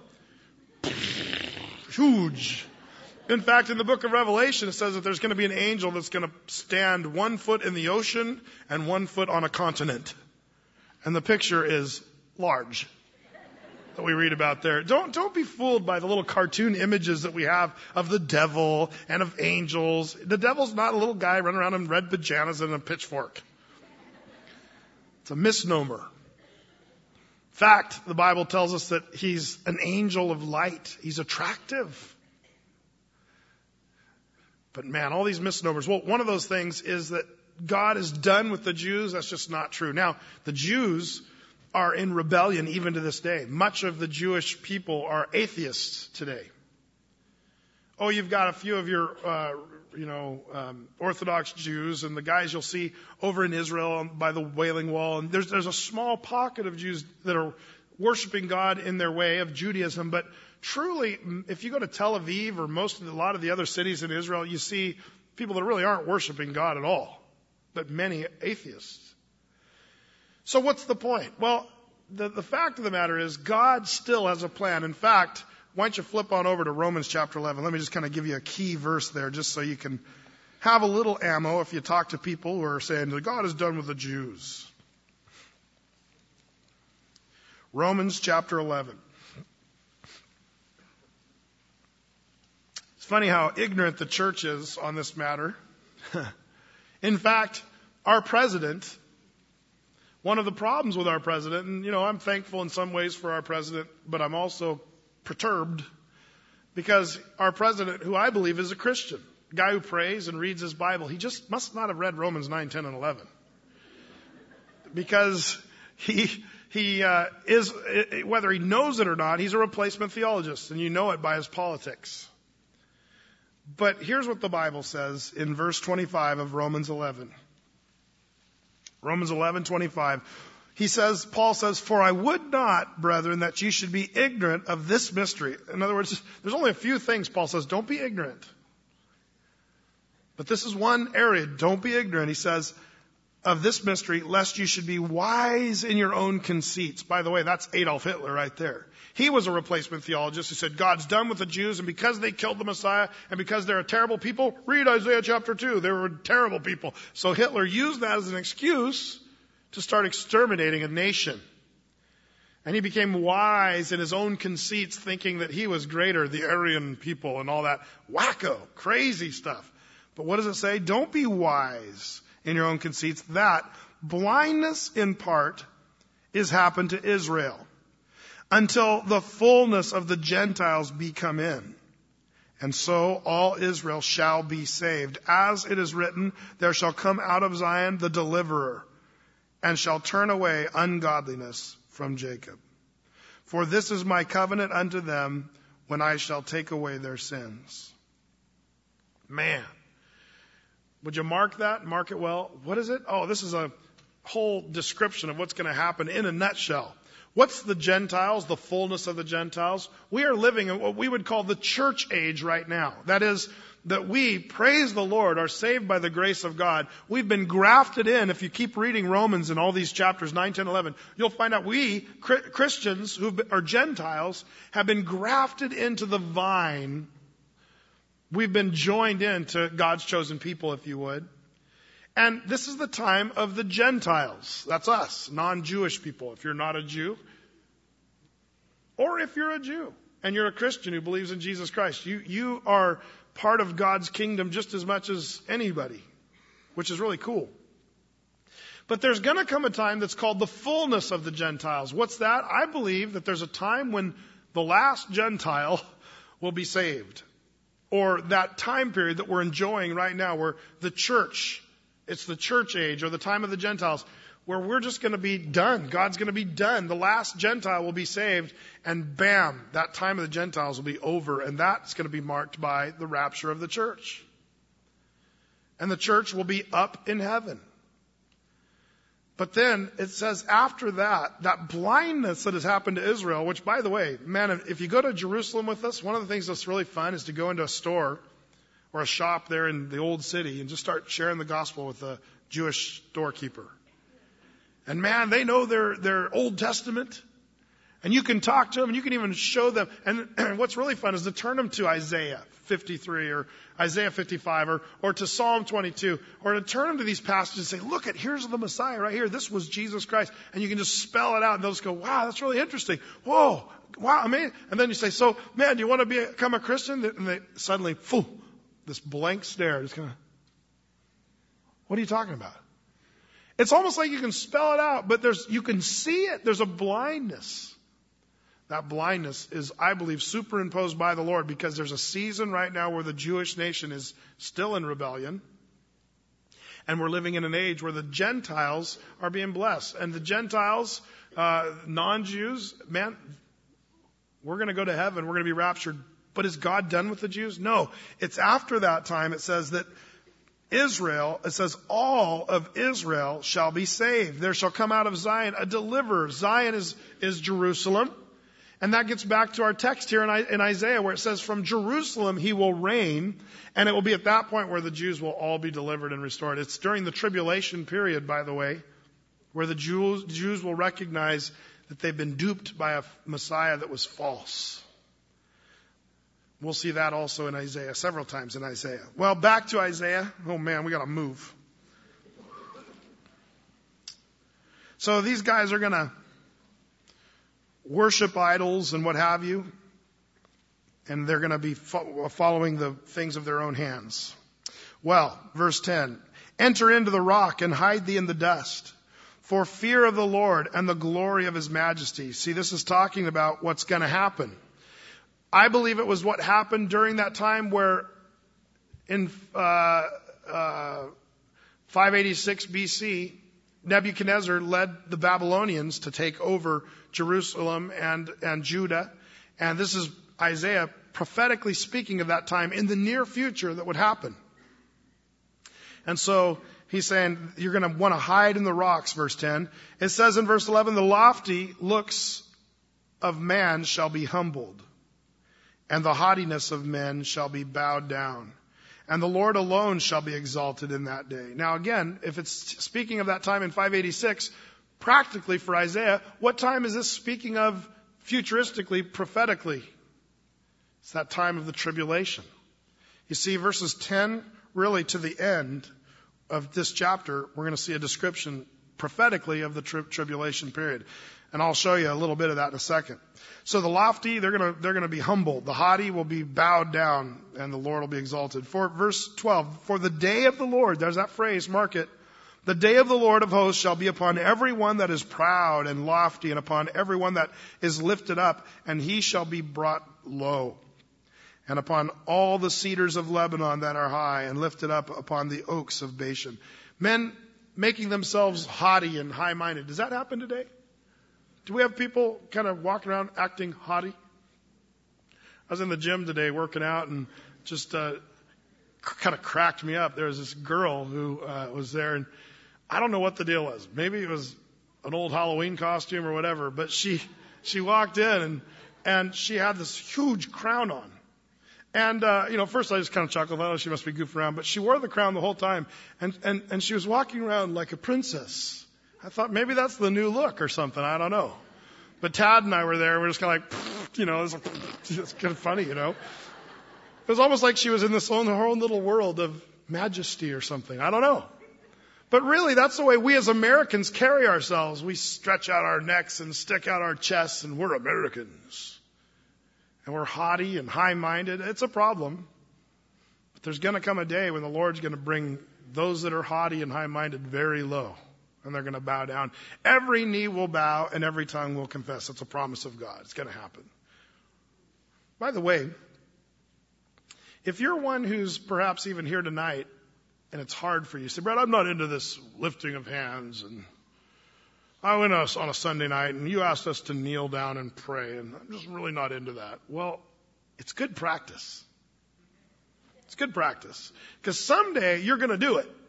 Huge. In fact, in the book of Revelation, it says that there's going to be an angel that's going to stand one foot in the ocean and one foot on a continent. And the picture is large that we read about there. Don't, don't be fooled by the little cartoon images that we have of the devil and of angels. The devil's not a little guy running around in red pajamas and a pitchfork. It's a misnomer. fact, the Bible tells us that he's an angel of light. He's attractive. But man, all these misnomers. Well, one of those things is that God is done with the Jews. That's just not true. Now, the Jews are in rebellion even to this day. Much of the Jewish people are atheists today. Oh, you've got a few of your, uh, you know, um, Orthodox Jews and the guys you'll see over in Israel by the Wailing Wall. And there's, there's a small pocket of Jews that are worshiping God in their way of Judaism. But truly, if you go to Tel Aviv or most of the, a lot of the other cities in Israel, you see people that really aren't worshiping God at all, but many atheists. So what's the point? Well, the, the fact of the matter is God still has a plan. In fact, why don't you flip on over to Romans chapter eleven. Let me just kind of give you a key verse there just so you can have a little ammo if you talk to people who are saying that God is done with the Jews. Romans chapter eleven. It's funny how ignorant the church is on this matter. In fact, our president, one of the problems with our president, and you know, I'm thankful in some ways for our president, but I'm also perturbed because our president, who I believe is a Christian, a guy who prays and reads his Bible, he just must not have read Romans nine, ten, and eleven. Because he, he, uh, is, whether he knows it or not, he's a replacement theologist, and you know it by his politics. But here's what the Bible says in verse twenty-five of Romans eleven. Romans eleven, twenty-five. He says, Paul says, for I would not, brethren, that you should be ignorant of this mystery. In other words, there's only a few things Paul says, don't be ignorant. But this is one area, don't be ignorant. He says, of this mystery, lest you should be wise in your own conceits. By the way, that's Adolf Hitler right there. He was a replacement theologist who said, God's done with the Jews, and because they killed the Messiah, and because they're a terrible people, read Isaiah chapter two. They were terrible people. So Hitler used that as an excuse to start exterminating a nation. And he became wise in his own conceits, thinking that he was greater, the Aryan people and all that wacko, crazy stuff. But what does it say? Don't be wise in your own conceits. That blindness in part is happened to Israel until the fullness of the Gentiles be come in. And so all Israel shall be saved. As it is written, there shall come out of Zion the deliverer, and shall turn away ungodliness from Jacob. For this is my covenant unto them when I shall take away their sins. Man. Would you mark that? Mark it well. What is it? Oh, this is a whole description of what's going to happen in a nutshell. What's the Gentiles, the fullness of the Gentiles? We are living in what we would call the church age right now. That is, that we, praise the Lord, are saved by the grace of God. We've been grafted in. If you keep reading Romans in all these chapters, nine, ten, eleven, you'll find out we, Christians, who are Gentiles, have been grafted into the vine. We've been joined into God's chosen people, if you would. And this is the time of the Gentiles. That's us, non-Jewish people. If you're not a Jew, or if you're a Jew and you're a Christian who believes in Jesus Christ, you, you are part of God's kingdom just as much as anybody, which is really cool. But there's going to come a time that's called the fullness of the Gentiles. What's that? I believe that there's a time when the last Gentile will be saved. Or that time period that we're enjoying right now where the church, it's the church age or the time of the Gentiles, where we're just going to be done. God's going to be done. The last Gentile will be saved, and bam, that time of the Gentiles will be over, and that's going to be marked by the rapture of the church. And the church will be up in heaven. But then it says after that, that blindness that has happened to Israel, which, by the way, man, if you go to Jerusalem with us, one of the things that's really fun is to go into a store or a shop there in the old city and just start sharing the gospel with the Jewish storekeeper. And man, they know their, their Old Testament. And you can talk to them and you can even show them. And, and what's really fun is to turn them to Isaiah fifty-three or Isaiah fifty-five or, or to Psalm twenty-two, or to turn them to these passages and say, look at, here's the Messiah right here. This was Jesus Christ. And you can just spell it out and they'll just go, wow, that's really interesting. Whoa, wow, amazing. And then you say, so man, do you want to become a Christian? And they suddenly, phew, this blank stare, just kind of, what are you talking about? It's almost like you can spell it out, but there's, you can see it. There's a blindness. That blindness is, I believe, superimposed by the Lord, because there's a season right now where the Jewish nation is still in rebellion. And we're living in an age where the Gentiles are being blessed. And the Gentiles, uh, non-Jews, man, we're going to go to heaven. We're going to be raptured. But is God done with the Jews? No. It's after that time, it says that Israel, it says all of Israel shall be saved. There shall come out of Zion a deliverer. Zion is, is Jerusalem. And that gets back to our text here in, in Isaiah, where it says, from Jerusalem he will reign. And it will be at that point where the Jews will all be delivered and restored. It's during the tribulation period, by the way, where the Jews, Jews will recognize that they've been duped by a Messiah that was false. We'll see that also in Isaiah, several times in Isaiah. Well, back to Isaiah. Oh man, we got to move. So these guys are going to worship idols and what have you. And they're going to be fo- following the things of their own hands. Well, verse ten. Enter into the rock and hide thee in the dust, for fear of the Lord and the glory of his majesty. See, this is talking about what's going to happen. I believe it was what happened during that time where in uh, uh, five eighty-six B C, Nebuchadnezzar led the Babylonians to take over Jerusalem and, and Judah. And this is Isaiah prophetically speaking of that time in the near future that would happen. And so he's saying you're going to want to hide in the rocks, verse ten. It says in verse eleven, the lofty looks of man shall be humbled, and the haughtiness of men shall be bowed down. And the Lord alone shall be exalted in that day. Now again, if it's speaking of that time in five eighty-six, practically for Isaiah, what time is this speaking of futuristically, prophetically? It's that time of the tribulation. You see, verses ten really to the end of this chapter, we're going to see a description prophetically of the tri- tribulation period. And I'll show you a little bit of that in a second. So the lofty, they're going to, they're going to be humbled. The haughty will be bowed down, and the Lord will be exalted. For verse twelve, for the day of the Lord, there's that phrase, mark it. The day of the Lord of hosts shall be upon every one that is proud and lofty, and upon every one that is lifted up, and he shall be brought low. And upon all the cedars of Lebanon that are high, and lifted up upon the oaks of Bashan. Men making themselves haughty and high-minded. Does that happen today? Do we have people kind of walking around acting haughty? I was in the gym today working out, and just uh, kind of cracked me up. There was this girl who uh, was there, and I don't know what the deal was. Maybe it was an old Halloween costume or whatever, but she she walked in, and and she had this huge crown on. And, uh, you know, first I just kind of chuckled. Oh, she must be goofing around. But she wore the crown the whole time. And, and, and she was walking around like a princess. I thought maybe that's the new look or something. I don't know. But Tad and I were there. We were just kind of like, you know, it was, it's kind of funny, you know. It was almost like she was in this own, her own little world of majesty or something. I don't know. But really, that's the way we as Americans carry ourselves. We stretch out our necks and stick out our chests, and we're Americans. And we're haughty and high-minded. It's a problem. But there's going to come a day when the Lord's going to bring those that are haughty and high-minded very low. And they're going to bow down. Every knee will bow and every tongue will confess. It's a promise of God. It's going to happen. By the way, if you're one who's perhaps even here tonight and it's hard for you, say, Brad, I'm not into this lifting of hands, and I went on a Sunday night and you asked us to kneel down and pray, and I'm just really not into that. Well, it's good practice. It's good practice. Because someday you're going to do it.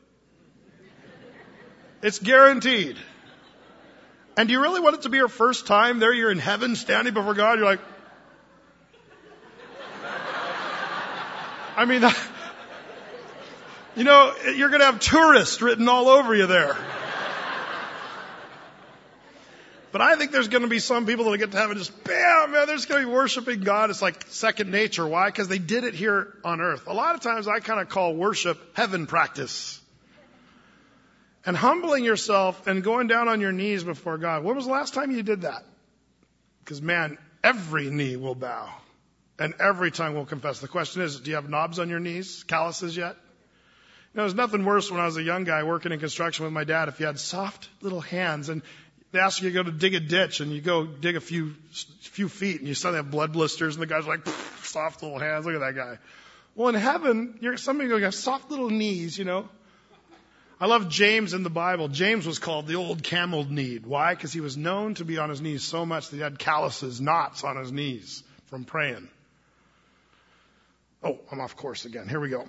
It's guaranteed. And do you really want it to be your first time? There you're in heaven standing before God. You're like, I mean, you know, you're going to have tourist written all over you there. But I think there's going to be some people that will get to heaven just, bam, man, they're just going to be worshiping God. It's like second nature. Why? Because they did it here on earth. A lot of times I kind of call worship heaven practice. And humbling yourself and going down on your knees before God. When was the last time you did that? Because, man, every knee will bow. And every tongue will confess. The question is, do you have knobs on your knees? Calluses yet? know, there's nothing worse when I was a young guy working in construction with my dad if you had soft little hands and they ask you to go to dig a ditch and you go dig a few few feet and you suddenly have blood blisters and the guy's like, soft little hands, look at that guy. Well, in heaven, you're somebody going to have soft little knees, you know. I love James in the Bible. James was called the old camel-kneed. Why? Because he was known to be on his knees so much that he had calluses, knots on his knees from praying. Oh, I'm off course again. Here we go.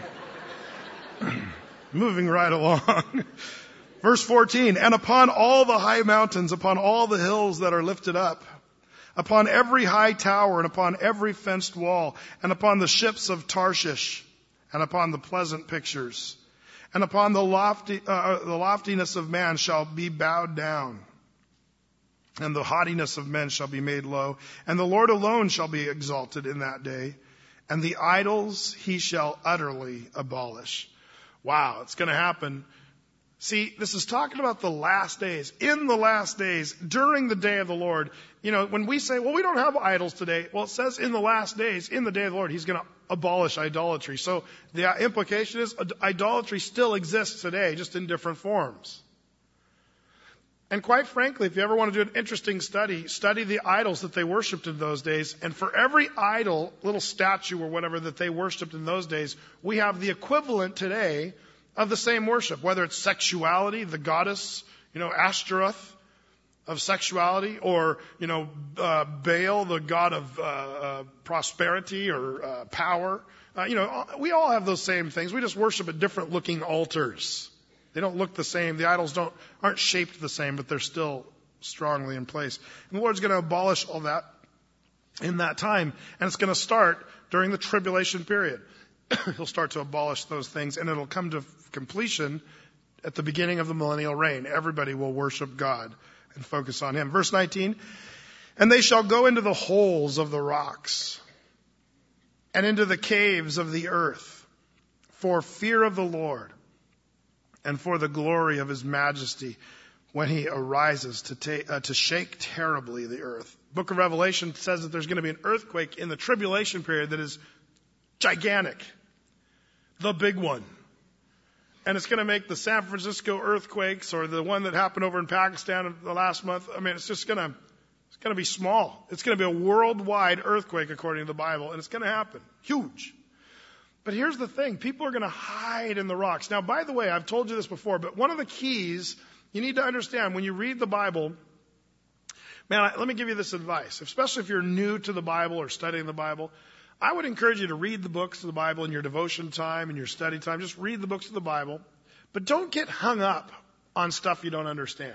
Moving right along. Verse fourteen, and upon all the high mountains, upon all the hills that are lifted up, upon every high tower and upon every fenced wall, and upon the ships of Tarshish, and upon the pleasant pictures, and upon the lofty, uh, the loftiness of man shall be bowed down, and the haughtiness of men shall be made low, and the Lord alone shall be exalted in that day, and the idols he shall utterly abolish. Wow, it's going to happen. See, this is talking about the last days. In the last days, during the day of the Lord. You know, when we say, well, we don't have idols today. Well, it says in the last days, in the day of the Lord, he's going to abolish idolatry. So the implication is idolatry still exists today, just in different forms. And quite frankly, if you ever want to do an interesting study, study the idols that they worshipped in those days. And for every idol, little statue or whatever that they worshipped in those days, we have the equivalent today of the same worship, whether it's sexuality, the goddess, you know, Ashtaroth of sexuality, or, you know, uh, Baal, the god of uh, uh, prosperity or uh, power. Uh, you know, we all have those same things. We just worship at different looking altars. They don't look the same. The idols don't aren't shaped the same, but they're still strongly in place. And the Lord's going to abolish all that in that time, and it's going to start during the tribulation period. He'll start to abolish those things, and it'll come to completion at the beginning of the millennial reign. Everybody will worship God and focus on him. Verse nineteen, and they shall go into the holes of the rocks and into the caves of the earth for fear of the Lord and for the glory of his majesty when he arises to, ta- uh, to shake terribly the earth. Book of Revelation says that there's going to be an earthquake in the tribulation period that is gigantic. The big one. And it's going to make the San Francisco earthquakes or the one that happened over in Pakistan the last month. I mean, it's just going to, it's going to be small. It's going to be a worldwide earthquake according to the Bible, and it's going to happen. Huge. But here's the thing. People are going to hide in the rocks. Now, by the way, I've told you this before, but one of the keys you need to understand when you read the Bible, man, I, let me give you this advice, especially if you're new to the Bible or studying the Bible. I would encourage you to read the books of the Bible in your devotion time and your study time. Just read the books of the Bible. But don't get hung up on stuff you don't understand.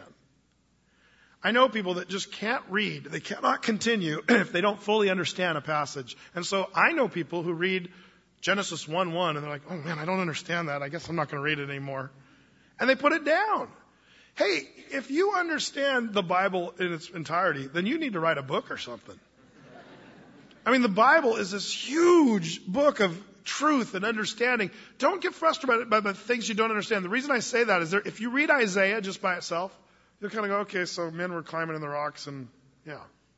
I know people that just can't read. They cannot continue if they don't fully understand a passage. And so I know people who read Genesis one one and they're like, oh man, I don't understand that. I guess I'm not going to read it anymore. And they put it down. Hey, if you understand the Bible in its entirety, then you need to write a book or something. I mean, the Bible is this huge book of truth and understanding. Don't get frustrated by the things you don't understand. The reason I say that is there, if you read Isaiah just by itself, you'll kind of go, okay, so men were climbing in the rocks and, yeah.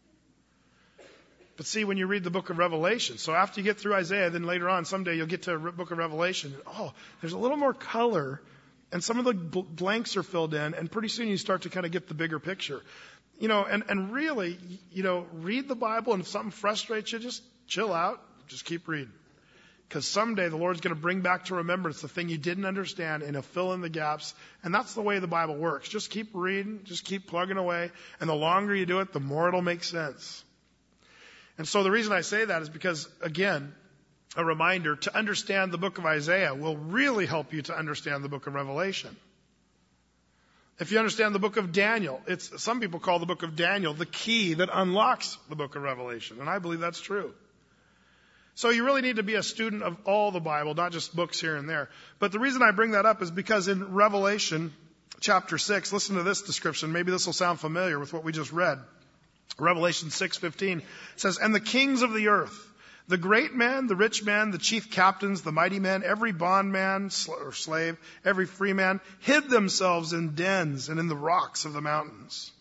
But see, when you read the book of Revelation, so after you get through Isaiah, then later on, someday you'll get to the book of Revelation. And, oh, there's a little more color, and some of the blanks are filled in, and pretty soon you start to kind of get the bigger picture. You know, and, and really, you know, read the Bible, and if something frustrates you, just chill out. Just keep reading. Because someday the Lord's going to bring back to remembrance the thing you didn't understand, and he'll fill in the gaps. And that's the way the Bible works. Just keep reading. Just keep plugging away. And the longer you do it, the more it'll make sense. And so the reason I say that is because, again, a reminder, to understand the book of Isaiah will really help you to understand the book of Revelation. If you understand the book of Daniel, it's, some people call the book of Daniel the key that unlocks the book of Revelation. And I believe that's true. So you really need to be a student of all the Bible, not just books here and there. But the reason I bring that up is because in Revelation chapter six, listen to this description. Maybe this will sound familiar with what we just read. Revelation six fifteen says, and the kings of the earth, the great men, the rich men, the chief captains, the mighty men, every bondman or slave, every free man, hid themselves in dens and in the rocks of the mountains.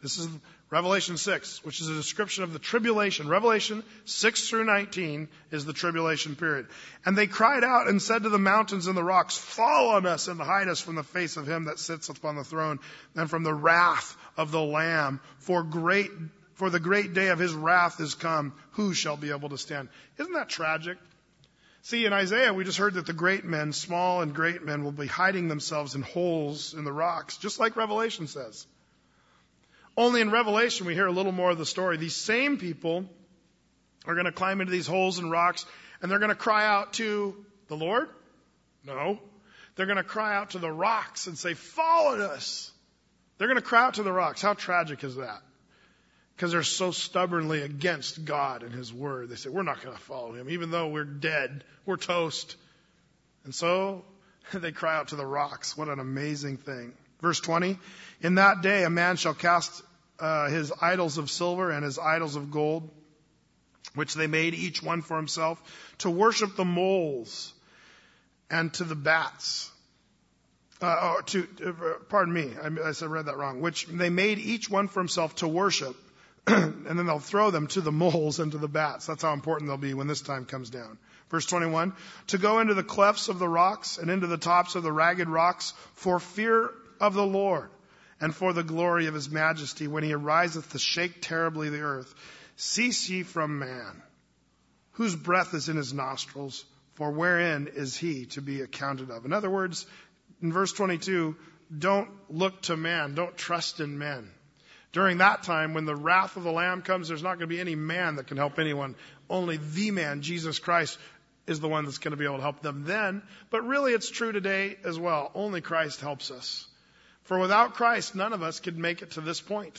This is Revelation six, which is a description of the tribulation. Revelation six through nineteen is the tribulation period. And they cried out and said to the mountains and the rocks, fall on us and hide us from the face of him that sits upon the throne and from the wrath of the Lamb. For great, for the great day of his wrath is come. Who shall be able to stand? Isn't that tragic? See, in Isaiah, we just heard that the great men, small and great men, will be hiding themselves in holes in the rocks, just like Revelation says. Only in Revelation, we hear a little more of the story. These same people are going to climb into these holes in rocks, and they're going to cry out to the Lord? No. They're going to cry out to the rocks and say, fall on us. They're going to cry out to the rocks. How tragic is that? Because they're so stubbornly against God and his word. They say, we're not going to follow him. Even though we're dead, we're toast. And so they cry out to the rocks. What an amazing thing. Verse twenty, in that day a man shall cast uh, his idols of silver and his idols of gold, which they made each one for himself, to worship the moles and to the bats. Uh, or to, uh, pardon me, I, I said read that wrong. Which they made each one for himself to worship. And then they'll throw them to the moles and to the bats. That's how important they'll be when this time comes down. Verse twenty-one, to go into the clefts of the rocks and into the tops of the ragged rocks for fear of the Lord and for the glory of his majesty when he ariseth to shake terribly the earth. Cease ye from man, whose breath is in his nostrils, for wherein is he to be accounted of? In other words, in verse twenty-two, don't look to man, don't trust in men. During that time, when the wrath of the Lamb comes, there's not going to be any man that can help anyone. Only the man, Jesus Christ, is the one that's going to be able to help them then. But really, it's true today as well. Only Christ helps us. For without Christ, none of us could make it to this point,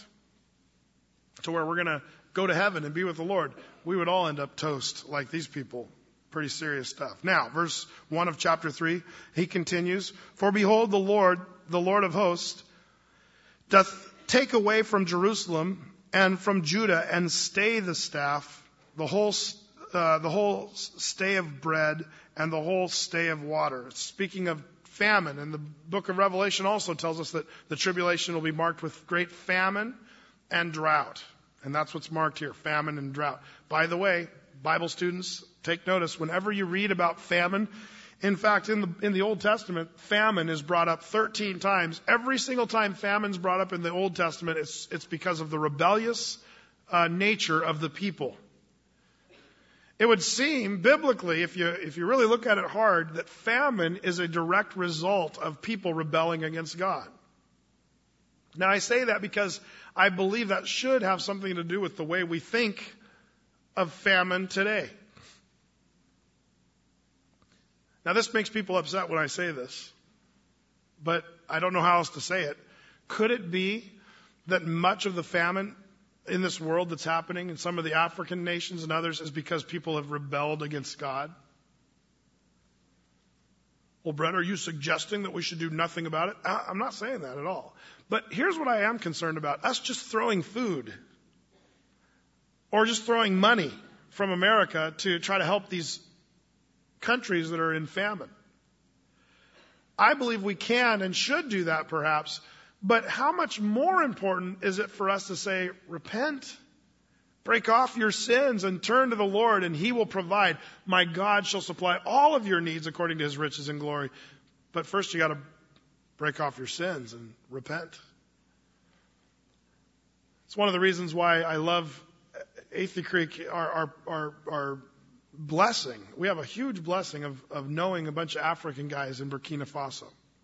to where we're going to go to heaven and be with the Lord. We would all end up toast like these people. Pretty serious stuff. Now, verse one of chapter three, he continues, for behold, the Lord, the Lord of hosts, doth take away from Jerusalem and from Judah and stay the staff, the whole uh, the whole stay of bread and the whole stay of water. Speaking of famine, and the book of Revelation also tells us that the tribulation will be marked with great famine and drought. And that's what's marked here, famine and drought. By the way, Bible students, take notice, whenever you read about famine, in fact, in the in the Old Testament, famine is brought up thirteen times. Every single time famine's brought up in the Old Testament, it's it's because of the rebellious uh, nature of the people. It would seem biblically, if you if you really look at it hard, that famine is a direct result of people rebelling against God. Now, I say that because I believe that should have something to do with the way we think of famine today. Now, this makes people upset when I say this, but I don't know how else to say it. Could it be that much of the famine in this world that's happening in some of the African nations and others is because people have rebelled against God? Well, Brett, are you suggesting that we should do nothing about it? I'm not saying that at all. But here's what I am concerned about. Us just throwing food or just throwing money from America to try to help these countries that are in famine. I believe we can and should do that perhaps, but how much more important is it for us to say, repent, break off your sins and turn to the Lord and he will provide. My God shall supply all of your needs according to his riches and glory. But first you got to break off your sins and repent. It's one of the reasons why I love Athey Creek, our, our, our, our blessing. We have a huge blessing of, of knowing a bunch of African guys in Burkina Faso.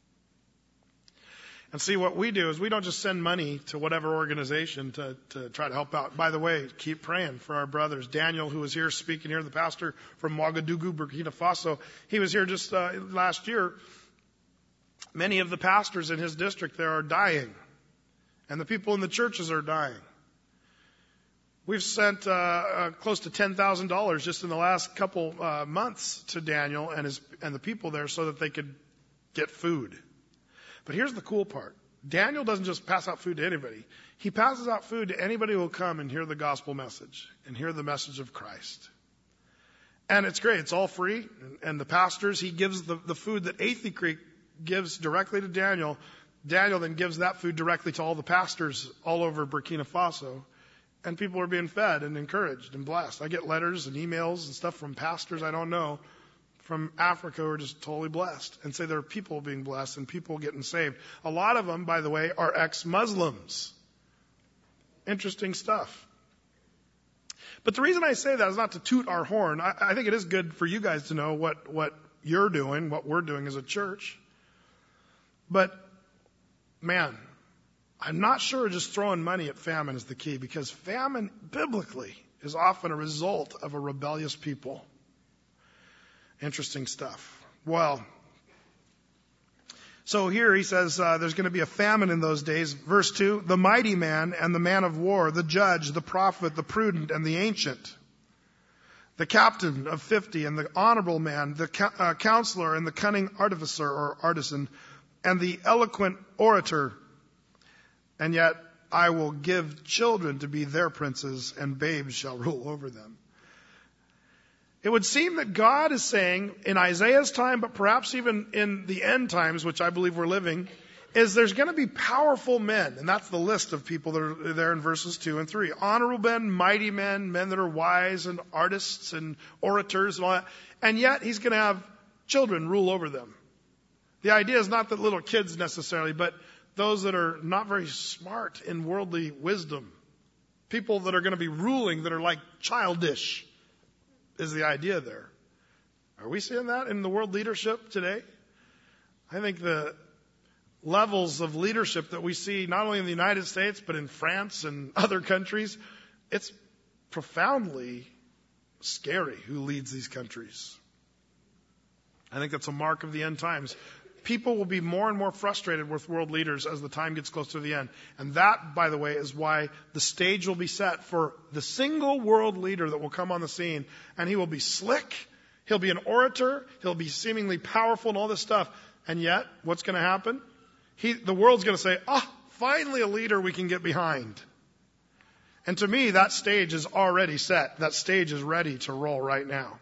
And see, what we do is we don't just send money to whatever organization to, to try to help out. By the way, keep praying for our brothers. Daniel, who was here speaking here, the pastor from Ouagadougou, Burkina Faso, he was here just uh, last year. Many of the pastors in his district there are dying. And the people in the churches are dying. We've sent uh, uh, close to ten thousand dollars just in the last couple uh, months to Daniel and his and the people there so that they could get food. But here's the cool part. Daniel doesn't just pass out food to anybody. He passes out food to anybody who will come and hear the gospel message and hear the message of Christ. And it's great. It's all free. And, and the pastors, he gives the, the food that Athey Creek gives directly to Daniel. Daniel then gives that food directly to all the pastors all over Burkina Faso. And people are being fed and encouraged and blessed. I get letters and emails and stuff from pastors I don't know from Africa who are just totally blessed and say there are people being blessed and people getting saved. A lot of them, by the way, are ex-Muslims. Interesting stuff. But the reason I say that is not to toot our horn. I, I think it is good for you guys to know what, what you're doing, what we're doing as a church. But, man, I'm not sure just throwing money at famine is the key, because famine, biblically, is often a result of a rebellious people. Interesting stuff. Well, so here he says uh, there's going to be a famine in those days. Verse two, the mighty man and the man of war, the judge, the prophet, the prudent, and the ancient, the captain of fifty, and the honorable man, the co- uh, counselor, and the cunning artificer or artisan, and the eloquent orator. And yet I will give children to be their princes, and babes shall rule over them. It would seem that God is saying in Isaiah's time, but perhaps even in the end times, which I believe we're living, is there's going to be powerful men. And that's the list of people that are there in verses two and three. Honorable men, mighty men, men that are wise and artists and orators and all that. And yet he's going to have children rule over them. The idea is not that little kids necessarily, but those that are not very smart in worldly wisdom. People that are going to be ruling that are like childish is the idea there. Are we seeing that in the world leadership today? I think the levels of leadership that we see not only in the United States, but in France and other countries, it's profoundly scary who leads these countries. I think that's a mark of the end times. People will be more and more frustrated with world leaders as the time gets close to the end. And that, by the way, is why the stage will be set for the single world leader that will come on the scene. And he will be slick. He'll be an orator. He'll be seemingly powerful and all this stuff. And yet, what's going to happen? He, the world's going to say, ah, oh, finally a leader we can get behind. And to me, that stage is already set. That stage is ready to roll right now.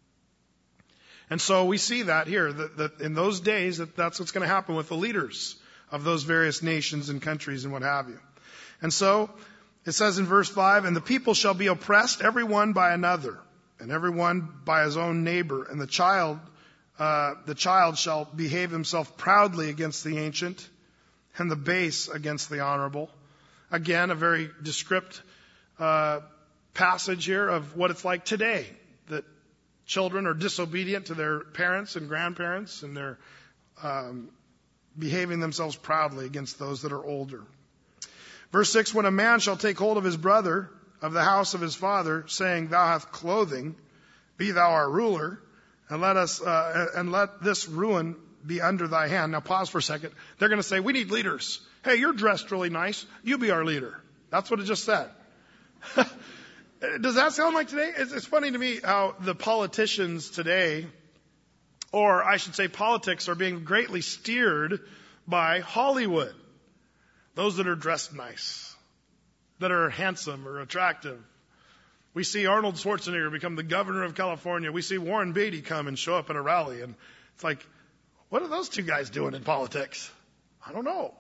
And so we see that here, that, that in those days, that that's what's going to happen with the leaders of those various nations and countries and what have you. And so it says in verse five, and the people shall be oppressed, every one by another, and every one by his own neighbor. And the child, uh, the child shall behave himself proudly against the ancient, and the base against the honorable. Again, a very descriptive uh, passage here of what it's like today, that children are disobedient to their parents and grandparents, and they're um, behaving themselves proudly against those that are older. Verse six, when a man shall take hold of his brother of the house of his father, saying, thou hast clothing, be thou our ruler, and let us uh, and let this ruin be under thy hand. Now pause for a second. They're going to say, we need leaders. Hey, you're dressed really nice. You be our leader. That's what it just said. Does that sound like today? It's, it's funny to me how the politicians today, or I should say politics, are being greatly steered by Hollywood. Those that are dressed nice, that are handsome or attractive. We see Arnold Schwarzenegger become the governor of California. We see Warren Beatty come and show up at a rally. And it's like, what are those two guys doing in politics? I don't know.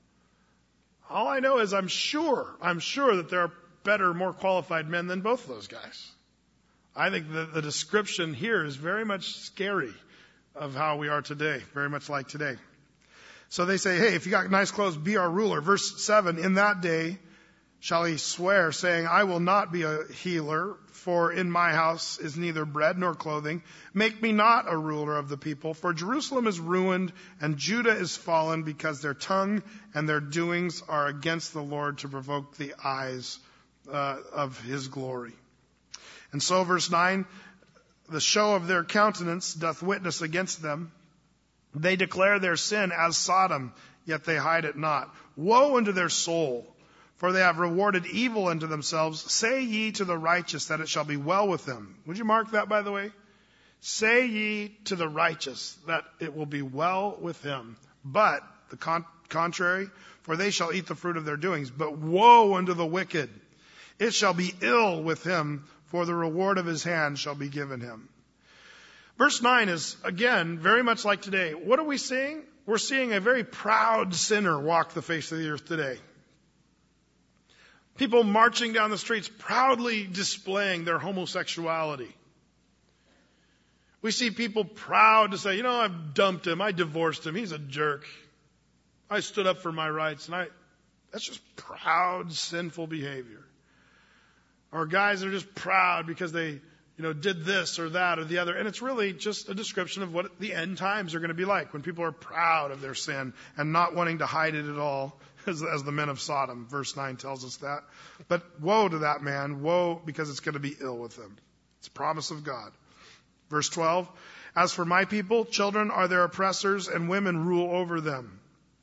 All I know is I'm sure, I'm sure that there are better, more qualified men than both of those guys. I think the, the description here is very much scary of how we are today, very much like today. So they say, hey, if you got nice clothes, be our ruler. Verse seven, in that day shall he swear, saying, I will not be a healer, for in my house is neither bread nor clothing. Make me not a ruler of the people, for Jerusalem is ruined and Judah is fallen, because their tongue and their doings are against the Lord, to provoke the eyes Uh, of his glory. And so verse nine, the show of their countenance doth witness against them. They declare their sin as Sodom, yet they hide it not. Woe unto their soul, for they have rewarded evil unto themselves. Say ye to the righteous that it shall be well with them. Would you mark that, by the way? Say ye to the righteous that it will be well with him. But the con- contrary, for they shall eat the fruit of their doings. But woe unto the wicked. It shall be ill with him, for the reward of his hand shall be given him. Verse nine is, again, very much like today. What are we seeing? we're seeing a very proud sinner walk the face of the earth today. People marching down the streets proudly displaying their homosexuality. We see people proud to say, you know, I've dumped him, I divorced him, he's a jerk. I stood up for my rights, and I, that's just proud, sinful behavior. Or guys are just proud because they, you know, did this or that or the other. And it's really just a description of what the end times are going to be like, when people are proud of their sin and not wanting to hide it at all, as, as the men of Sodom. Verse nine tells us that. But woe to that man, woe, because it's going to be ill with him. It's a promise of God. Verse twelve, as for my people, children are their oppressors, and women rule over them.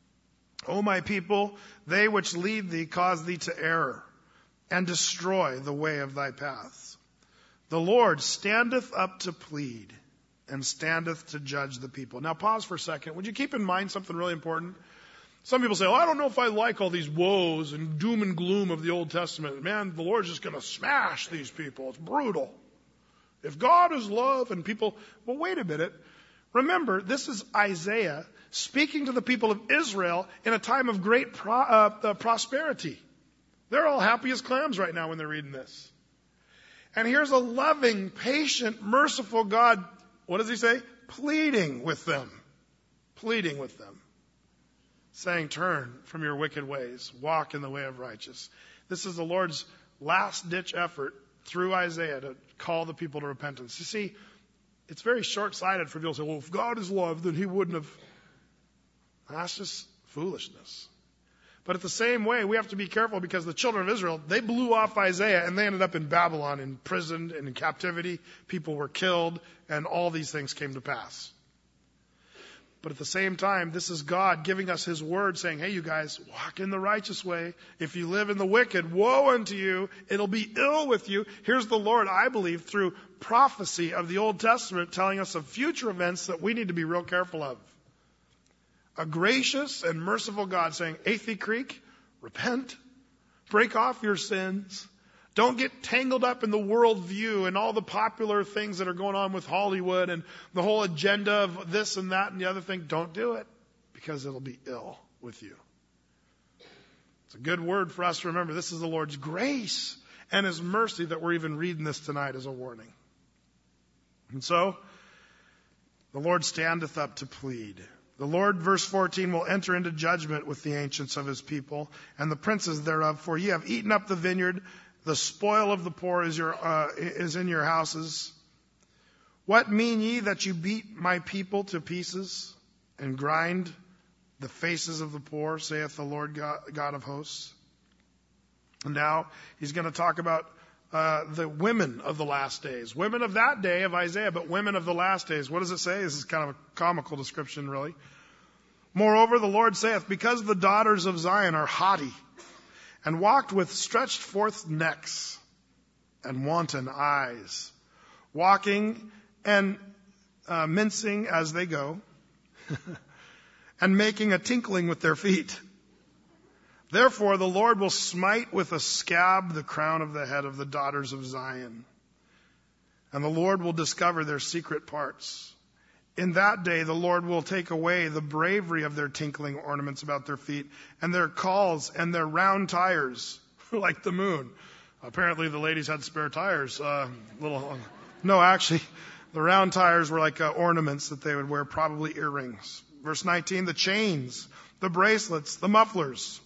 O my people, they which lead thee cause thee to err, and destroy the way of thy paths. The Lord standeth up to plead, and standeth to judge the people. Now pause for a second. Would you keep in mind something really important? Some people say, oh, I don't know if I like all these woes and doom and gloom of the Old Testament. Man, the Lord's just going to smash these people. It's brutal. If God is love and people, well, wait a minute. Remember, this is Isaiah speaking to the people of Israel in a time of great pro, uh, prosperity. They're all happy as clams right now when they're reading this. And here's a loving, patient, merciful God. What does he say? Pleading with them. Pleading with them. Saying, turn from your wicked ways. Walk in the way of righteousness. This is the Lord's last-ditch effort through Isaiah to call the people to repentance. You see, it's very short-sighted for people to say, well, if God is love, then he wouldn't have. That's just foolishness. But at the same way, we have to be careful, because the children of Israel, they blew off Isaiah and they ended up in Babylon, imprisoned and in captivity. People were killed, and all these things came to pass. But at the same time, this is God giving us his word, saying, hey, you guys, walk in the righteous way. If you live in the wicked, woe unto you. It'll be ill with you. Here's the Lord, I believe, through prophecy of the Old Testament, telling us of future events that we need to be real careful of. A gracious and merciful God saying, Athey Creek, repent, break off your sins. Don't get tangled up in the world view and all the popular things that are going on with Hollywood and the whole agenda of this and that and the other thing. Don't do it, because it'll be ill with you. It's a good word for us to remember. This is the Lord's grace and his mercy that we're even reading this tonight as a warning. And so, the Lord standeth up to plead. The Lord, verse fourteen, will enter into judgment with the ancients of his people and the princes thereof, for ye have eaten up the vineyard. The spoil of the poor is your uh, is in your houses. What mean ye that you beat my people to pieces and grind the faces of the poor, saith the Lord God, God of hosts? And now he's going to talk about uh, the women of the last days. Women of that day of Isaiah, but women of the last days. What does it say? This is kind of a comical description, really. Moreover, the Lord saith, because the daughters of Zion are haughty, and walked with stretched forth necks and wanton eyes, walking and uh, mincing as they go, and making a tinkling with their feet. Therefore the Lord will smite with a scab the crown of the head of the daughters of Zion, and the Lord will discover their secret parts. In that day, the Lord will take away the bravery of their tinkling ornaments about their feet, and their calls and their round tires, like the moon. Apparently, the ladies had spare tires. Uh, little, no, actually, the round tires were like uh, ornaments that they would wear, probably earrings. Verse nineteen, the chains, the bracelets, the mufflers.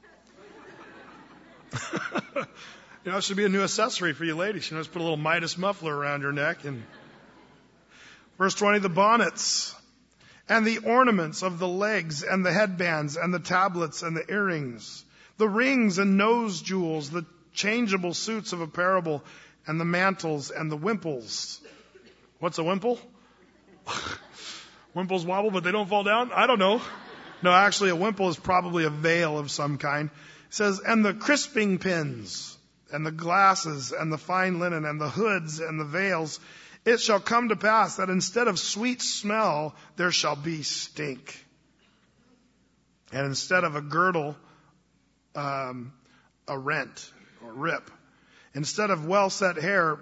You know, it should be a new accessory for you ladies. You know, just put a little Midas muffler around your neck. And verse twenty, the bonnets and the ornaments of the legs and the headbands and the tablets and the earrings, the rings and nose jewels, the changeable suits of apparel and the mantles and the wimples. What's a wimple? Wimples wobble, but they don't fall down? I don't know. No, actually a wimple is probably a veil of some kind. It says, and the crisping pins and the glasses and the fine linen and the hoods and the veils. It shall come to pass that instead of sweet smell, there shall be stink. And instead of a girdle, um, a rent or rip. Instead of well set hair,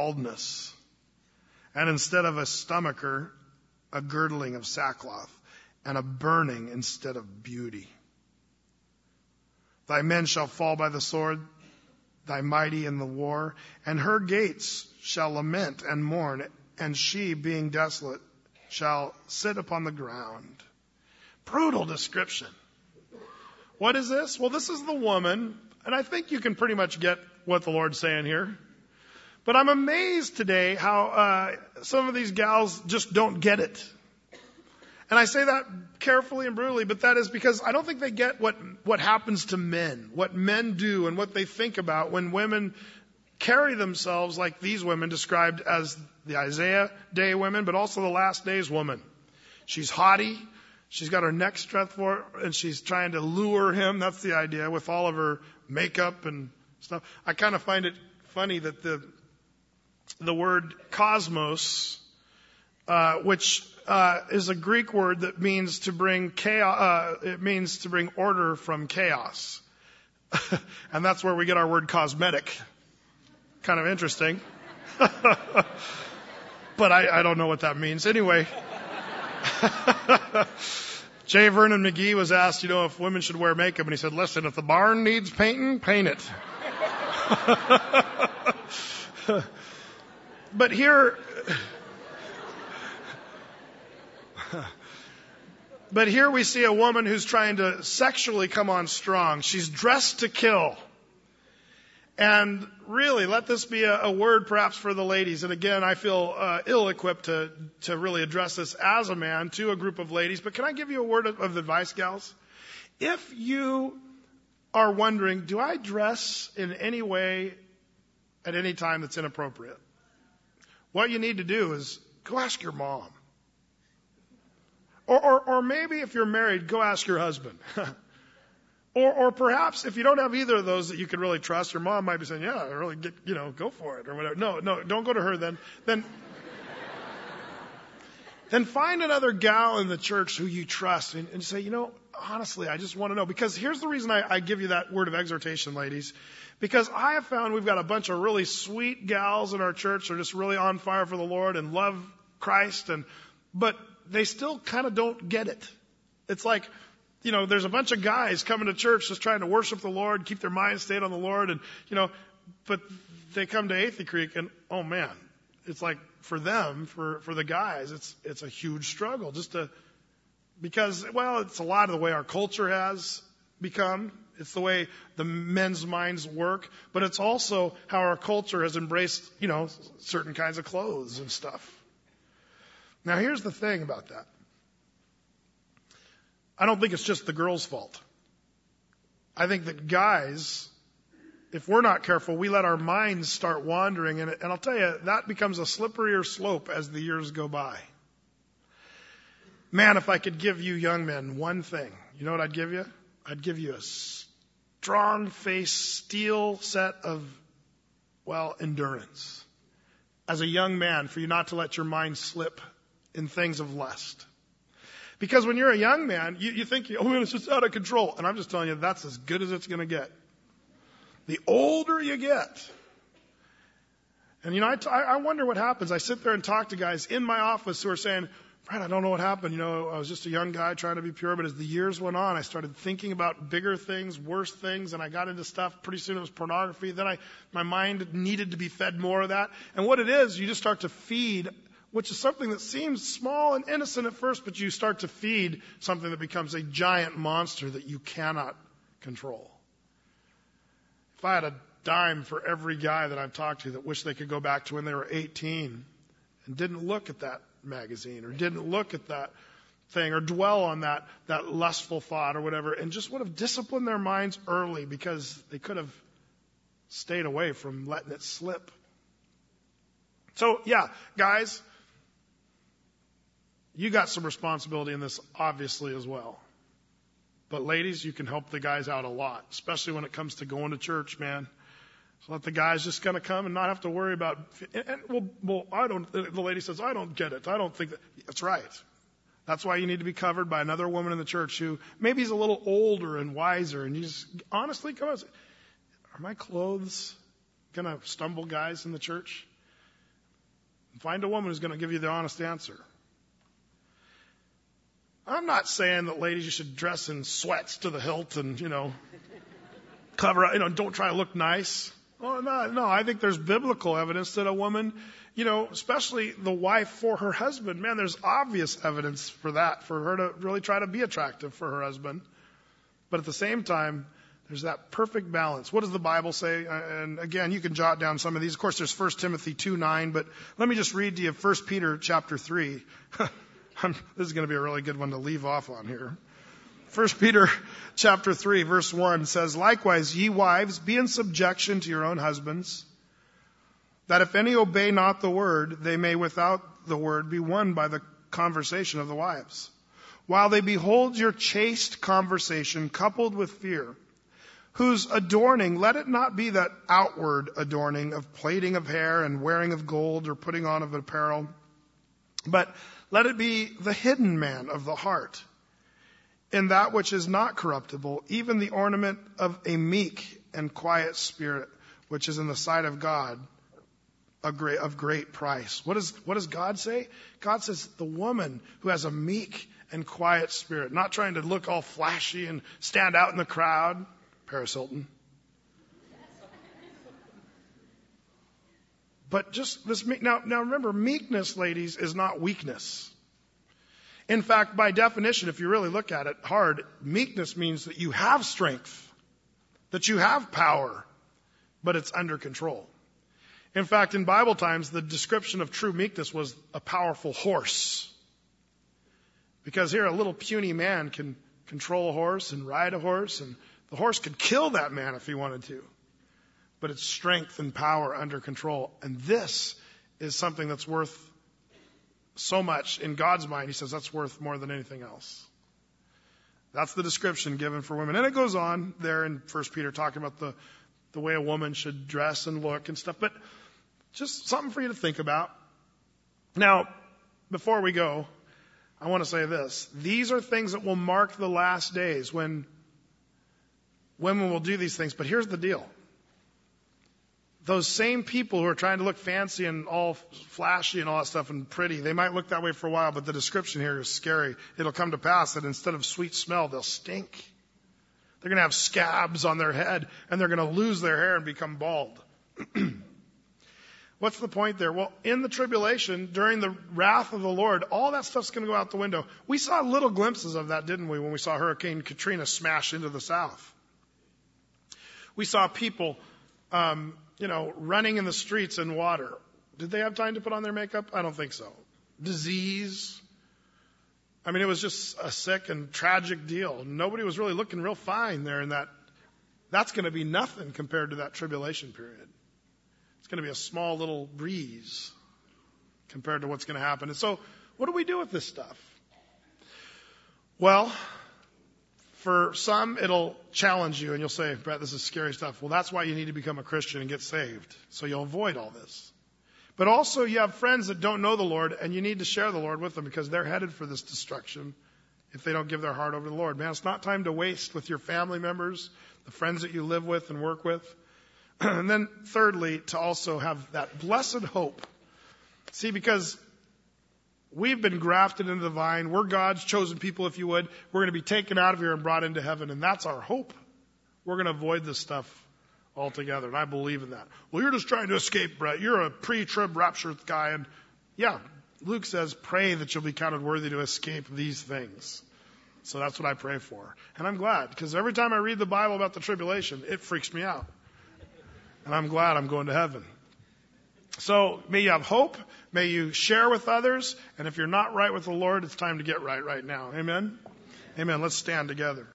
baldness. And instead of a stomacher, a girdling of sackcloth. and a burning instead of beauty. Thy men shall fall by the sword, thy mighty in the war, and her gates shall lament and mourn, and she, being desolate, shall sit upon the ground. Brutal description. What is this? Well, this is the woman, and I think you can pretty much get what the Lord's saying here. But I'm amazed today how uh, some of these gals just don't get it. And I say that carefully and brutally, but that is because I don't think they get what, what happens to men, what men do and what they think about when women carry themselves like these women described as the Isaiah day women, but also the last days woman. She's haughty. She's got her neck stretched for, and she's trying to lure him. That's the idea with all of her makeup and stuff. I kind of find it funny that the, the word cosmos, uh, which Uh, is a Greek word that means to bring chaos. Uh, it means to bring order from chaos, and that's where we get our word cosmetic. Kind of interesting, but I, I don't know what that means anyway. J. Vernon McGee was asked, you know, if women should wear makeup, and he said, "Listen, if the barn needs painting, paint it." But here. But here we see a woman who's trying to sexually come on strong. She's dressed to kill. And really, let this be a, a word perhaps for the ladies. And again, I feel uh, ill-equipped to, to really address this as a man to a group of ladies. But can I give you a word of, of advice, gals? If you are wondering, do I dress in any way at any time that's inappropriate? What you need to do is go ask your mom. Or, or, or maybe if you're married, go ask your husband. or, or perhaps if you don't have either of those that you can really trust, your mom might be saying, yeah, really get, you know, go for it or whatever. No, no, don't go to her then. Then, then find another gal in the church who you trust and, and say, you know, honestly, I just want to know. Because here's the reason I, I give you that word of exhortation, ladies. Because I have found we've got a bunch of really sweet gals in our church that are just really on fire for the Lord and love Christ, and but they still kind of don't get it. It's like, you know, there's a bunch of guys coming to church just trying to worship the Lord, keep their mind stayed on the Lord, and, you know, but they come to Athey Creek and, oh man, it's like for them, for, for the guys, it's, it's a huge struggle just to, because, well, it's a lot of the way our culture has become. It's the way the men's minds work, but it's also how our culture has embraced, you know, certain kinds of clothes and stuff. Now, here's the thing about that. I don't think it's just the girls' fault. I think that guys, if we're not careful, we let our minds start wandering. And, and I'll tell you, that becomes a slipperier slope as the years go by. Man, if I could give you young men one thing, you know what I'd give you? I'd give you a strong-faced steel set of, well, endurance. As a young man, for you not to let your mind slip in things of lust. Because when you're a young man, you, you think, oh man, it's just out of control. And I'm just telling you, that's as good as it's going to get. The older you get. And you know, I, t- I wonder what happens. I sit there and talk to guys in my office who are saying, Brad, I don't know what happened. You know, I was just a young guy trying to be pure. But as the years went on, I started thinking about bigger things, worse things. And I got into stuff. Pretty soon it was pornography. Then I, my mind needed to be fed more of that. And what it is, you just start to feed, which is something that seems small and innocent at first, but you start to feed something that becomes a giant monster that you cannot control. If I had a dime for every guy that I've talked to that wished they could go back to when they were eighteen and didn't look at that magazine or didn't look at that thing or dwell on that, that lustful thought or whatever, and just would have disciplined their minds early because they could have stayed away from letting it slip. So, yeah, guys, you got some responsibility in this, obviously, as well. But ladies, you can help the guys out a lot, especially when it comes to going to church, man. So let the guys just kind of come and not have to worry about, and, and well, well, I don't, the lady says, I don't get it. I don't think that, that's right. That's why you need to be covered by another woman in the church who maybe is a little older and wiser. And you just honestly come and say, are my clothes going to stumble guys in the church? Find a woman who's going to give you the honest answer. I'm not saying that ladies, you should dress in sweats to the hilt and, you know, cover up, you know, don't try to look nice. Oh, no, no, I think there's biblical evidence that a woman, you know, especially the wife for her husband, man, there's obvious evidence for that, for her to really try to be attractive for her husband. But at the same time, there's that perfect balance. What does the Bible say? And again, you can jot down some of these. Of course, there's First Timothy two nine, but let me just read to you First Peter chapter three. This is going to be a really good one to leave off on here. First Peter chapter three, verse one says, "Likewise, ye wives, be in subjection to your own husbands, that if any obey not the word, they may without the word be won by the conversation of the wives, while they behold your chaste conversation coupled with fear, whose adorning, let it not be that outward adorning of plaiting of hair and wearing of gold or putting on of apparel, but let it be the hidden man of the heart, in that which is not corruptible, even the ornament of a meek and quiet spirit, which is in the sight of God a great, of great price." What, is, what does God say? God says the woman who has a meek and quiet spirit, not trying to look all flashy and stand out in the crowd. Paris Hilton. But just this, now, now remember, meekness, ladies, is not weakness. In fact, by definition, if you really look at it hard, meekness means that you have strength, that you have power, but it's under control. In fact, in Bible times, the description of true meekness was a powerful horse. Because here, a little puny man can control a horse and ride a horse, and the horse could kill that man if he wanted to. But it's strength and power under control. And this is something that's worth so much in God's mind. He says that's worth more than anything else. That's the description given for women. And it goes on there in First Peter talking about the, the way a woman should dress and look and stuff. But just something for you to think about. Now, before we go, I want to say this. These are things that will mark the last days when women will do these things. But here's the deal. Those same people who are trying to look fancy and all flashy and all that stuff and pretty, they might look that way for a while, but the description here is scary. It'll come to pass that instead of sweet smell, they'll stink. They're going to have scabs on their head, and they're going to lose their hair and become bald. What's the point there? Well, in the tribulation, during the wrath of the Lord, all that stuff's going to go out the window. We saw little glimpses of that, didn't we, when we saw Hurricane Katrina smash into the South? We saw people, um, you know, running in the streets in water. Did they have time to put on their makeup? I don't think so. Disease. I mean, it was just a sick and tragic deal. Nobody was really looking real fine there in that. That's going to be nothing compared to that tribulation period. It's going to be a small little breeze compared to what's going to happen. And so, what do we do with this stuff? Well, for some, it'll challenge you, and you'll say, Brett, this is scary stuff. Well, that's why you need to become a Christian and get saved, so you'll avoid all this. But also, you have friends that don't know the Lord, and you need to share the Lord with them because they're headed for this destruction if they don't give their heart over to the Lord. Man, it's not time to waste with your family members, the friends that you live with and work with. And then thirdly, to also have that blessed hope. See, because we've been grafted into the vine. We're God's chosen people, if you would. We're going to be taken out of here and brought into heaven, and that's our hope. We're going to avoid this stuff altogether, and I believe in that. Well, you're just trying to escape, Brett. You're a pre-trib rapture guy, and yeah, Luke says, pray that you'll be counted worthy to escape these things. So that's what I pray for. And I'm glad, because every time I read the Bible about the tribulation, it freaks me out. And I'm glad I'm going to heaven. So may you have hope. May you share with others. And if you're not right with the Lord, it's time to get right right now. Amen? Amen. Let's stand together.